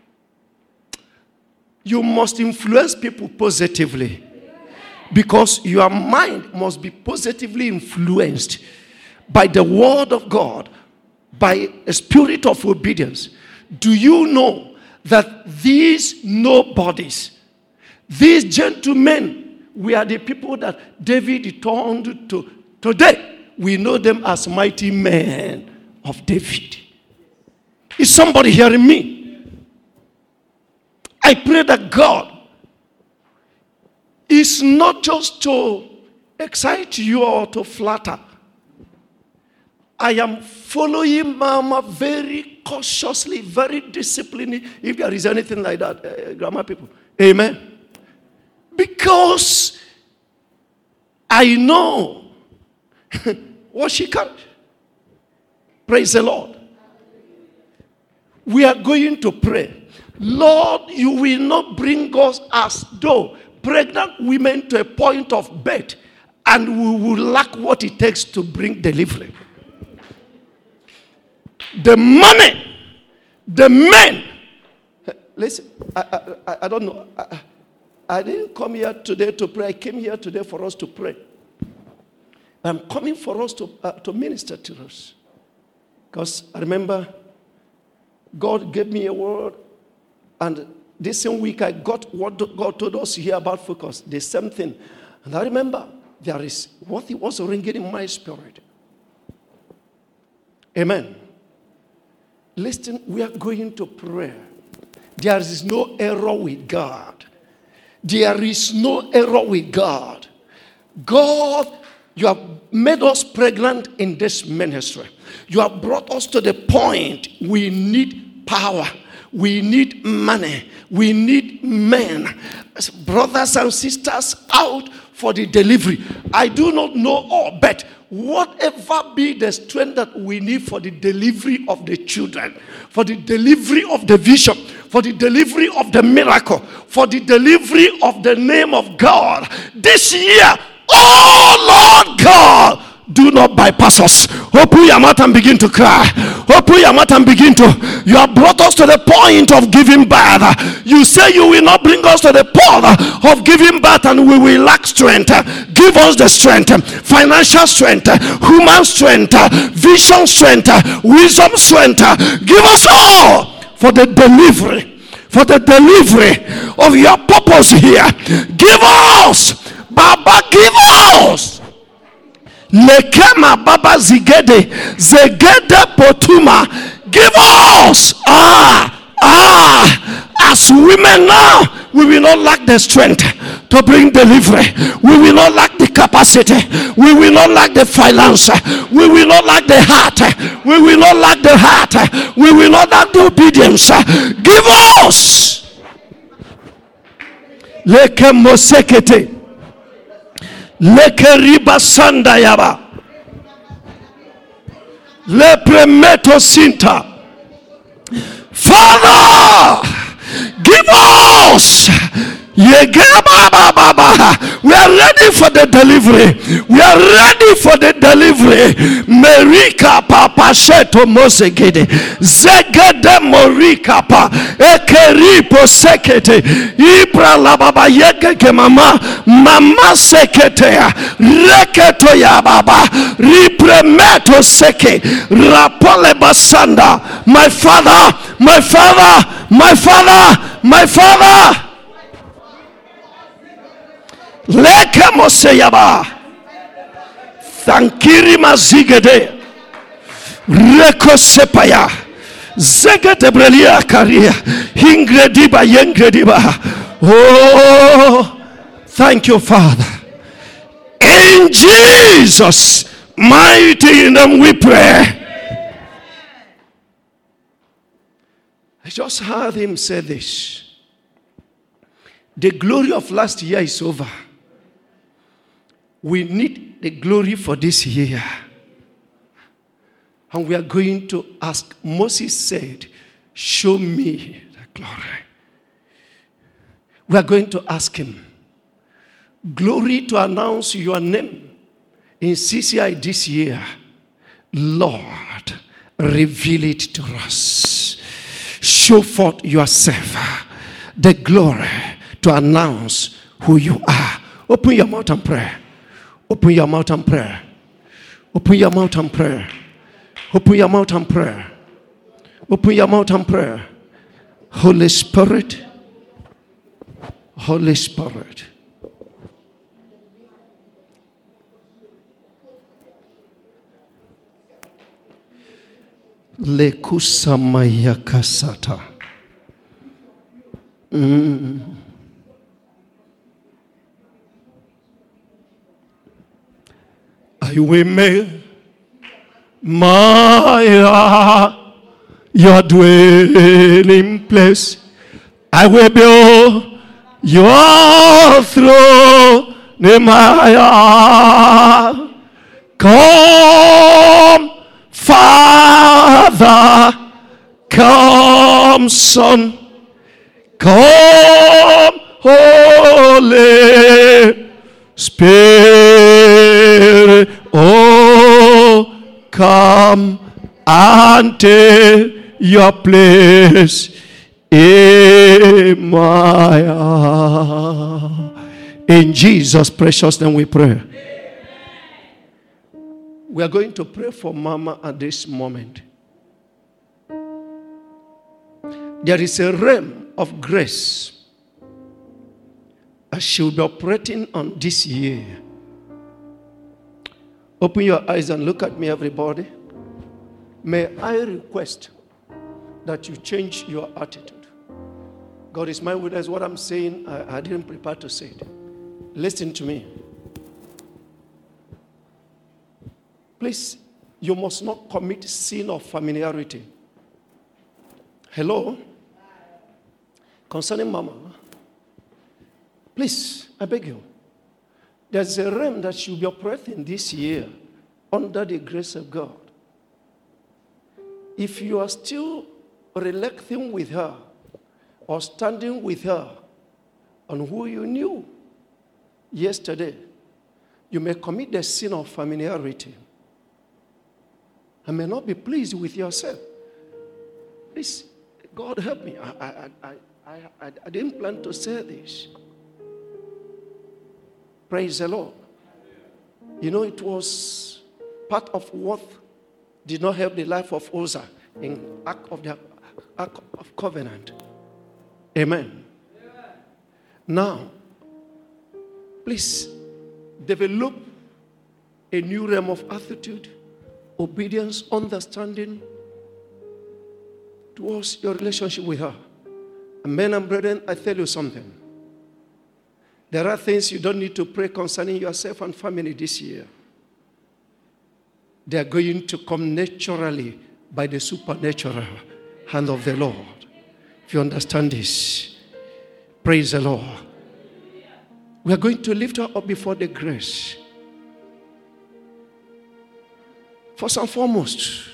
You must influence people positively. Because your mind must be positively influenced by the word of God, by a spirit of obedience. Do you know that these nobodies, these gentlemen, we are the people that David turned to. Today, we know them as mighty men of David. Is somebody hearing me? I pray that God is not just to excite you or to flatter. I am following Mama very cautiously, very disciplined, if there is anything like that, uh, grammar people. Amen. Because I know what she carried. Praise the Lord. We are going to pray. Lord, you will not bring us as though pregnant women to a point of birth, and we will lack what it takes to bring delivery. The money, the men. Listen, I, I, I don't know. I, I didn't come here today to pray. I came here today for us to pray. I'm coming for us to, uh, to minister to us. Because I remember God gave me a word, and this same week I got what God told us here about focus, the same thing. And I remember there is what He was ringing in my spirit. Amen. Listen, we are going to pray. There is no error with God. There is no error with God. God, you have made us pregnant in this ministry. You have brought us to the point we need power. We need money. We need men, brothers and sisters out for the delivery. I do not know all, but whatever be the strength that we need for the delivery of the children, for the delivery of the vision, for the delivery of the miracle, for the delivery of the name of God. This year, oh Lord God, do not bypass us. Open your mouth and begin to cry. Open your mouth and begin to. You have brought us to the point of giving birth. You say you will not bring us to the point of giving birth and we will lack strength. Give us the strength, financial strength, human strength, vision strength, wisdom strength. Give us all for the delivery, for the delivery of your purpose here. Give us, Baba, give us. Lekema Baba Zigede Zegede Potuma. Give us ah ah as women now, we will not lack the strength to bring delivery. We will not lack the capacity. We will not lack the finance. We will not lack the heart. We will not lack the heart. We will not lack the obedience. Give us. Lekemo Sekete Lekeriba Sanda Yaba Lepremeto Sinta. Father, give us. We are ready for the delivery. We are ready for the delivery. Merika papa sheto mosegede zegede morika pa ekeripo sekete ibra la baba yeke mama mama sekete reketo ya baba ripremeto seke rapole basanda. My father, my father, my father, my father. Leke moseyaba thankiri mazigede reko sepaya zegete brelia karia ingrediba yengrediba. Oh, thank you, Father. In Jesus' mighty name we pray. I just heard him say this: the glory of last year is over. We need the glory for this year. And we are going to ask. Moses said, show me the glory. We are going to ask him, glory to announce your name in C C I this year. Lord, reveal it to us. Show forth yourself. The glory to announce who you are. Open your mouth and pray. Open your mouth and pray. Open your mouth and pray. Open your mouth and pray. Open your mouth and pray. Holy Spirit. Holy Spirit. Lekusamaya kasata. Mm. I will make my heart your dwelling place. I will build your throne in my heart. Come, Father, come, Son, come, Holy Spirit. Oh, come and take your place in my heart. In Jesus' precious name we pray. We are going to pray for Mama at this moment. There is a realm of grace that she will be operating on this year. Open your eyes and look at me, everybody. May I request that you change your attitude. God is my witness. What I'm saying, I, I didn't prepare to say it. Listen to me. Please, you must not commit sin of familiarity. Hello? Concerning Mama, please, I beg you. There's a realm that she'll be operating this year under the grace of God. If you are still reluctant with her, or standing with her on who you knew yesterday, you may commit the sin of familiarity and may not be pleased with yourself. Please, God help me. I, I, I, I, I, I didn't plan to say this. Praise the Lord. You know, it was part of what did not help the life of Uzzah in Ark of the Ark of Covenant. Amen. Amen. Now, please develop a new realm of attitude, obedience, understanding towards your relationship with her. And men and brethren, I tell you something. There are things you don't need to pray concerning yourself and family this year. They are going to come naturally by the supernatural hand of the Lord. If you understand this, praise the Lord. We are going to lift her up before the grace. First and foremost,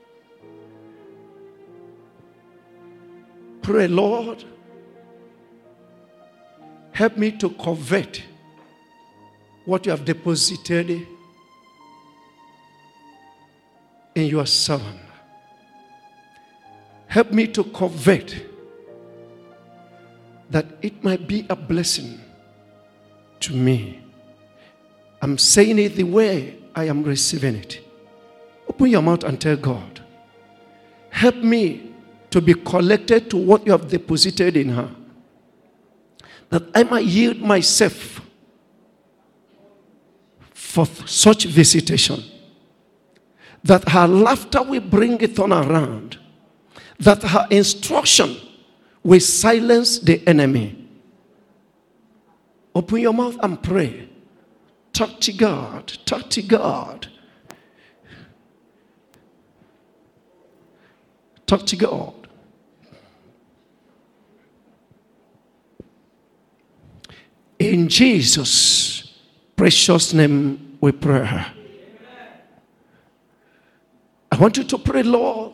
pray, Lord, help me to covet what you have deposited in your servant. Help me to covet that it might be a blessing to me. I'm saying it the way I am receiving it. Open your mouth and tell God, help me to be collected to what you have deposited in her, that I might yield myself for such visitation, that her laughter will bring it on around, that her instruction will silence the enemy. Open your mouth and pray. Talk to God. Talk to God. Talk to God. In Jesus' precious name we pray. I want you to pray, Lord,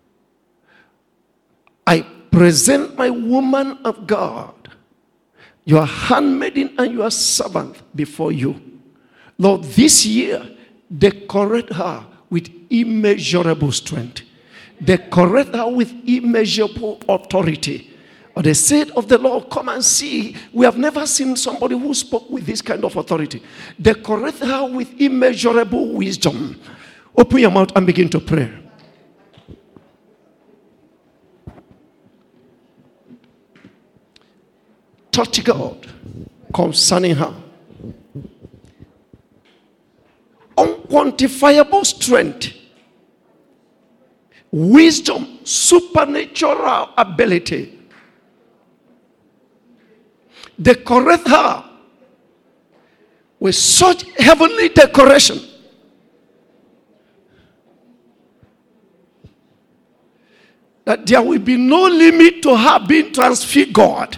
I present my woman of God, your handmaiden and your servant before you. Lord, this year, decorate her with immeasurable strength. Decorate her with immeasurable authority. Or the said of the Lord, come and see. We have never seen somebody who spoke with this kind of authority. Decorate her with immeasurable wisdom. Open your mouth and begin to pray. Talk to God concerning her. Unquantifiable strength, wisdom, supernatural ability. Decorate her with such heavenly decoration that there will be no limit to her being transfigured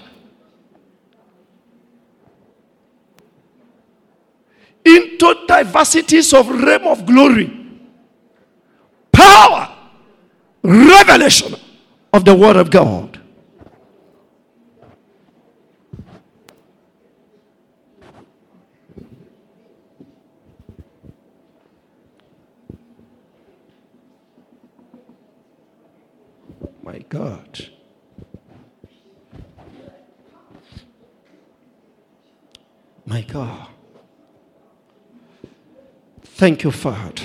into diversities of realm of glory, power, revelation of the Word of God. My God. My God. Thank you, Father.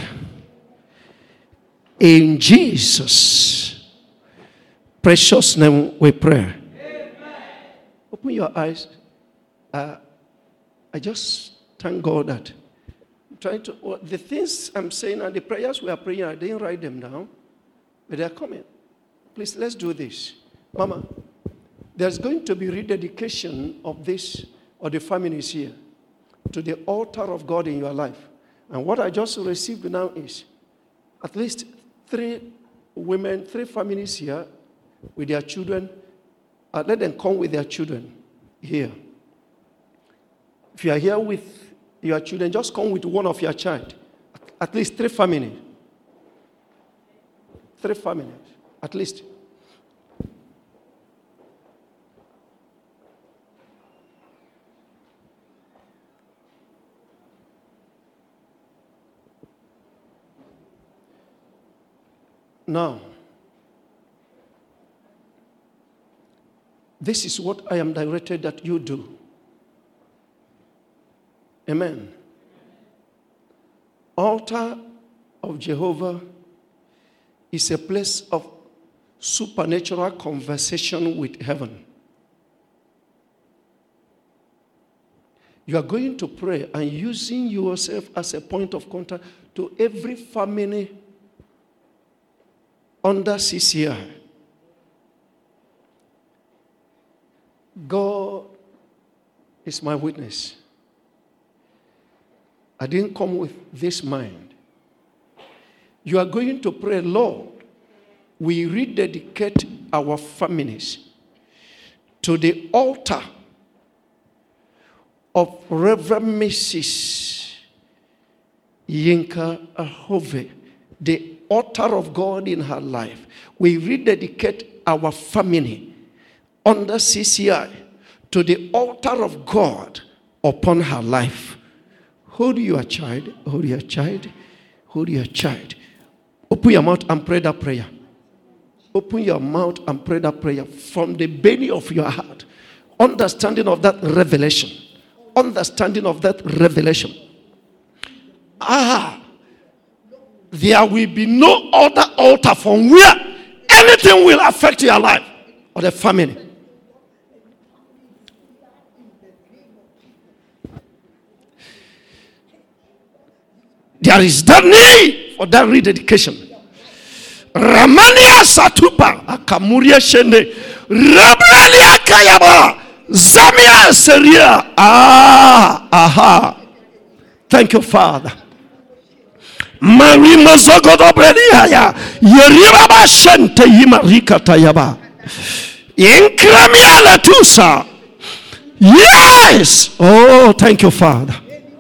In Jesus' precious name we pray. Amen. Open your eyes. Uh, I just thank God that I'm trying to, well, the things I'm saying and the prayers we are praying, I didn't write them down, but they're coming. Please, let's do this. Mama, there's going to be rededication of this, or the families here, to the altar of God in your life. And what I just received now is at least three women, three families here with their children. Uh, let them come with their children here. If you are here with your children, just come with one of your child. At least three families. Three families, at least. Now, this is what I am directed that you do. Amen. Altar of Jehovah is a place of supernatural conversation with heaven. You are going to pray and using yourself as a point of contact to every family under C C I. God is my witness. I didn't come with this mind. You are going to pray, Lord, we rededicate our families to the altar of Reverend Missus Yinka Ahove, the altar of God in her life. We rededicate our family under C C I to the altar of God upon her life. Hold your child, hold your child, hold your child. Open your mouth and pray that prayer. Open your mouth and pray that prayer from the belly of your heart. Understanding of that revelation. Understanding of that revelation. Ah, there will be no other altar from where anything will affect your life or the family. There is that need for that rededication. Ramania Satupa, Akamuria Shende, Rabralia Kayaba, Zamia Seria. Ah, aha. Thank you, Father. Marima Zogodo Brediaya, Yeribaba Shente Yimarika Tayaba, Inkramia Latusa. Yes. Oh, thank you, Father.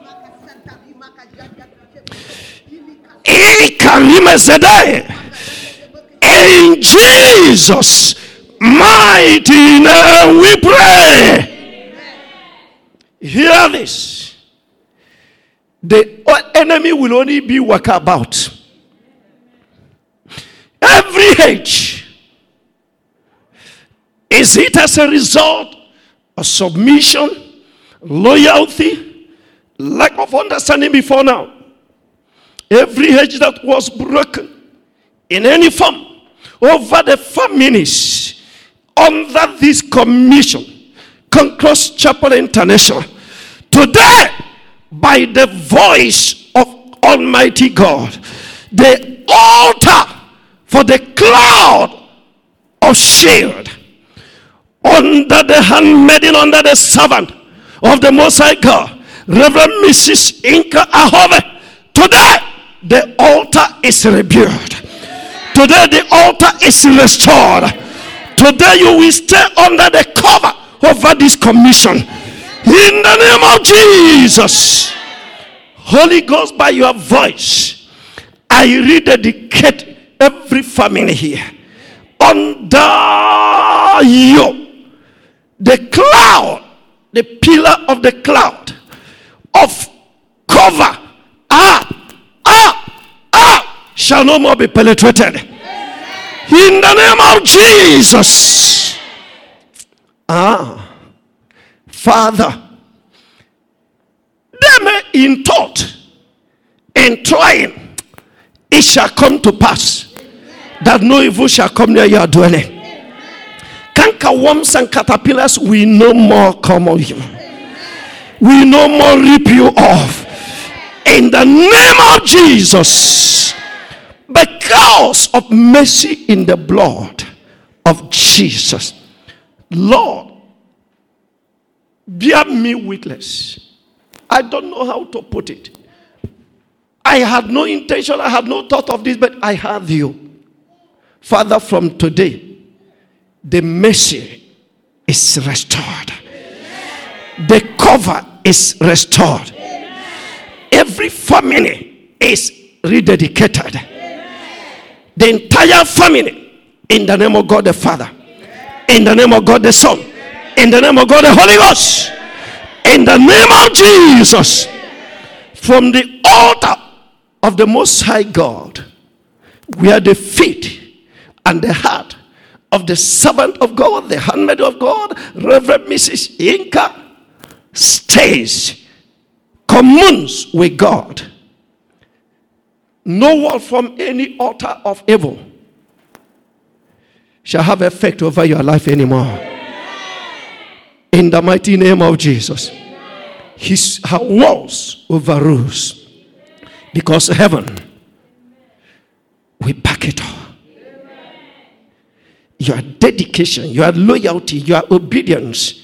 In Jesus' mighty name we pray. Hear this. The enemy will only be walkabout. Every age, is it as a result of submission, loyalty, lack of understanding before now? Every hedge that was broken in any form over the families under this commission, Concourse Chapel International, today, by the voice of Almighty God, the altar for the cloud of shield under the handmaiden, under the servant of the Most High God, Reverend Missus Yinka Ahove, today, the altar is rebuilt. Today the altar is restored. Today you will stay under the cover over this commission. In the name of Jesus. Holy Ghost, by your voice, I rededicate every family here under you. The cloud, the pillar of the cloud of cover. Ah! Ah, ah, shall no more be penetrated. Amen. In the name of Jesus. Ah, Father, they may in thought, in trying, it shall come to pass. Amen. That no evil shall come near your dwelling. Canker worms and caterpillars will no more come on you. Amen. We no more rip you off. In the name of Jesus, because of mercy in the blood of Jesus, Lord, bear me witness. I don't know how to put it. I had no intention, I had no thought of this, but I have you. Father, from today, the mercy is restored. The cover is restored. Every family is rededicated. Amen. The entire family, in the name of God the Father, Amen. In the name of God the Son, Amen. In the name of God the Holy Ghost, Amen. In the name of Jesus, Amen. From the altar of the Most High God, where the feet and the heart of the servant of God, the handmaid of God, Reverend Missus Yinka, stays, communes with God. No word from any altar of evil shall have effect over your life anymore. In the mighty name of Jesus. His, her walls overrules. Because heaven will back it up. Your dedication, your loyalty, your obedience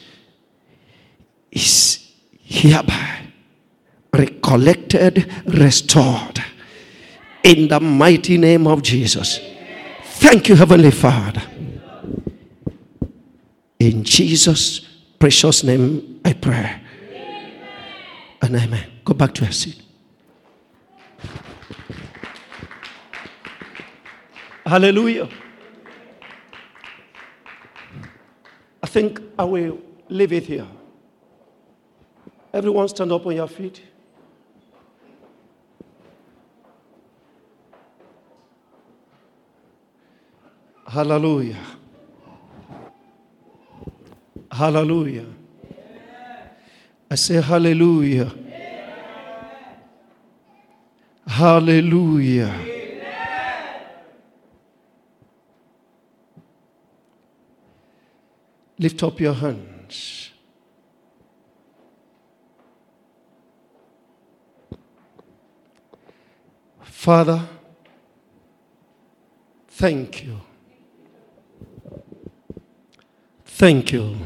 is hereby recollected, restored. In the mighty name of Jesus. Thank you, Heavenly Father. In Jesus' precious name I pray. Amen. And amen. Go back to your seat. Hallelujah. I think I will leave it here. Everyone stand up on your feet. Hallelujah. Hallelujah. I say hallelujah. Hallelujah. Lift up your hands. Father, thank you. Thank you.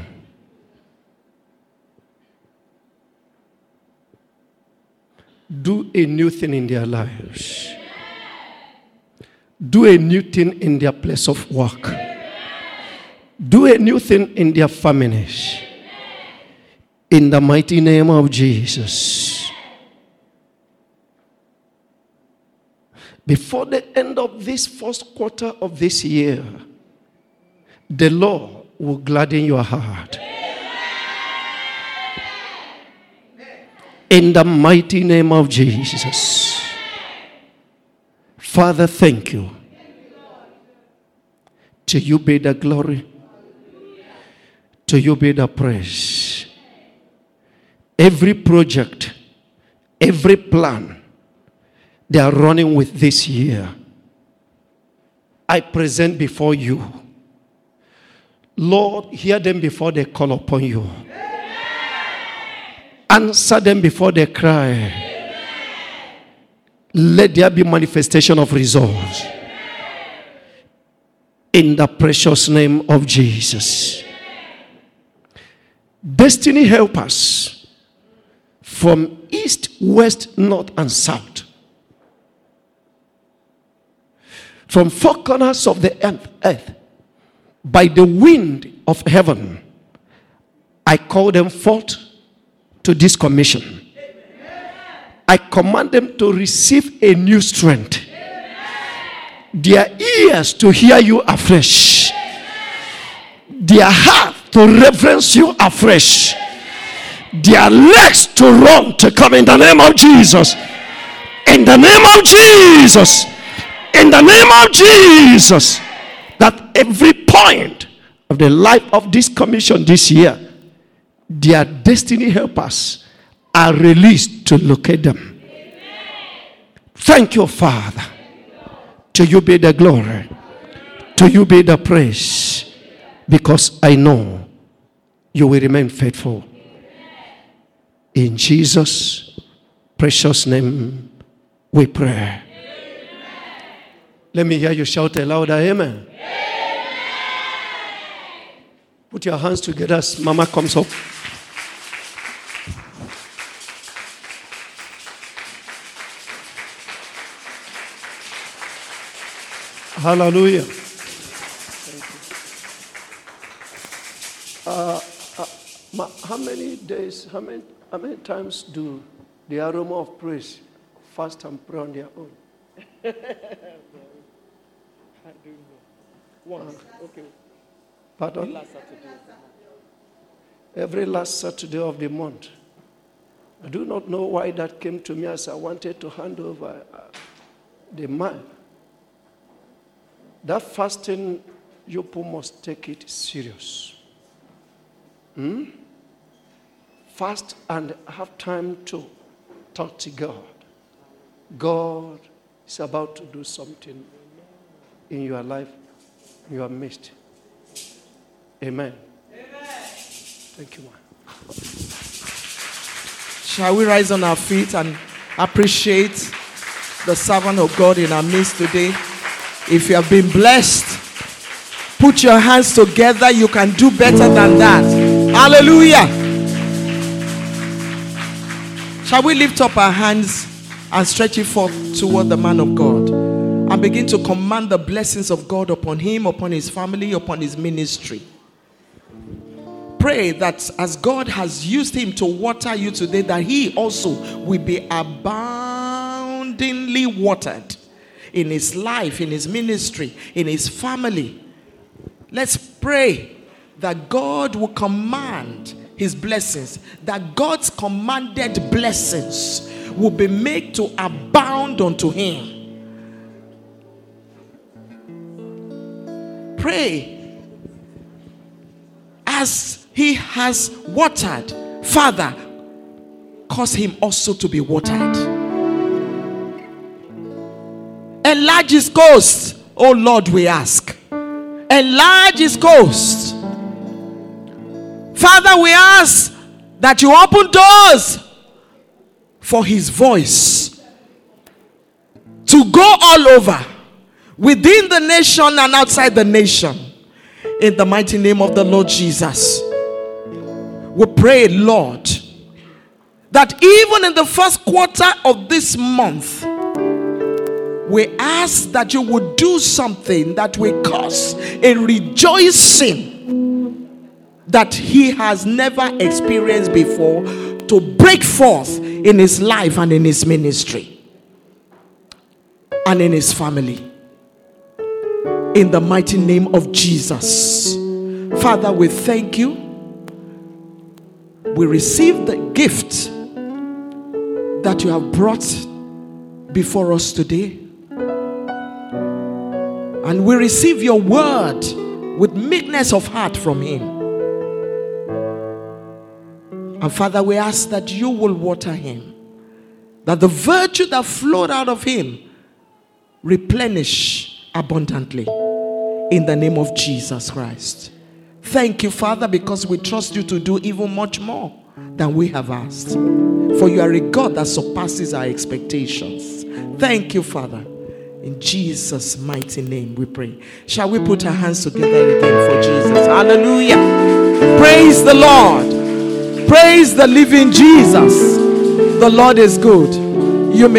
Do a new thing in their lives. Do a new thing in their place of work. Do a new thing in their families. In the mighty name of Jesus. Before the end of this first quarter of this year, the Lord will gladden your heart. In the mighty name of Jesus. Father, thank you. To you be the glory. To you be the praise. Every project, every plan they are running with this year, I present before you. Lord, hear them before they call upon you. Amen. Answer them before they cry. Amen. Let there be manifestation of results. Amen. In the precious name of Jesus. Amen. Destiny help us from east, west, north, and south. From four corners of the earth. By the wind of heaven, I call them forth to this commission. Amen. I command them to receive a new strength. Amen. Their ears to hear you afresh. Amen. Their heart to reverence you afresh. Their legs to run to come in the name of Jesus. In the name of Jesus. In the name of Jesus. That every point of the life of this commission this year, their destiny helpers are released to locate them. Amen. Thank you, Father. To you be the glory. To you be the praise. Because I know you will remain faithful. In Jesus' precious name we pray. Let me hear you shout a louder amen. Amen. Put your hands together as Mama comes up. Hallelujah. Uh, uh, ma, how many days, how many, how many times do the aroma of praise fast and pray on their own? I don't know. Once. Uh, okay. Pardon? Every last Saturday of the month. Every last Saturday of the month. I do not know why that came to me as I wanted to hand over uh, the mic. That fasting, you must take it serious. Hmm? Fast and have time to talk to God. God is about to do something in your life, in your midst. Amen. Amen. Thank you, man. Shall we rise on our feet and appreciate the servant of God in our midst today? If you have been blessed, put your hands together. You can do better than that. Hallelujah. Shall we lift up our hands and stretch it forth toward the man of God and begin to command the blessings of God upon him, upon his family, upon his ministry? Pray that as God has used him to water you today, that he also will be aboundingly watered in his life, in his ministry, in his family. Let's pray that God will command his blessings, that God's commanded blessings will be made to abound unto him. Pray as he has watered, Father, cause him also to be watered. Enlarge his coast, oh Lord, we ask. Enlarge his coast. Father, we ask that you open doors for his voice to go all over, within the nation and outside the nation. In the mighty name of the Lord Jesus, we pray, Lord, that even in the first quarter of this month, we ask that you would do something that will cause a rejoicing that he has never experienced before to break forth in his life and in his ministry and in his family. In the mighty name of Jesus. Father, we thank you. We receive the gift that you have brought before us today. And we receive your word with meekness of heart from him. And Father, we ask that you will water him, that the virtue that flowed out of him replenish abundantly in the name of Jesus Christ. Thank you, Father, because we trust you to do even much more than we have asked. For you are a God that surpasses our expectations. Thank you, Father. In Jesus' mighty name we pray. Shall we put our hands together again for Jesus? Hallelujah. Praise the Lord. Praise the living Jesus. The Lord is good.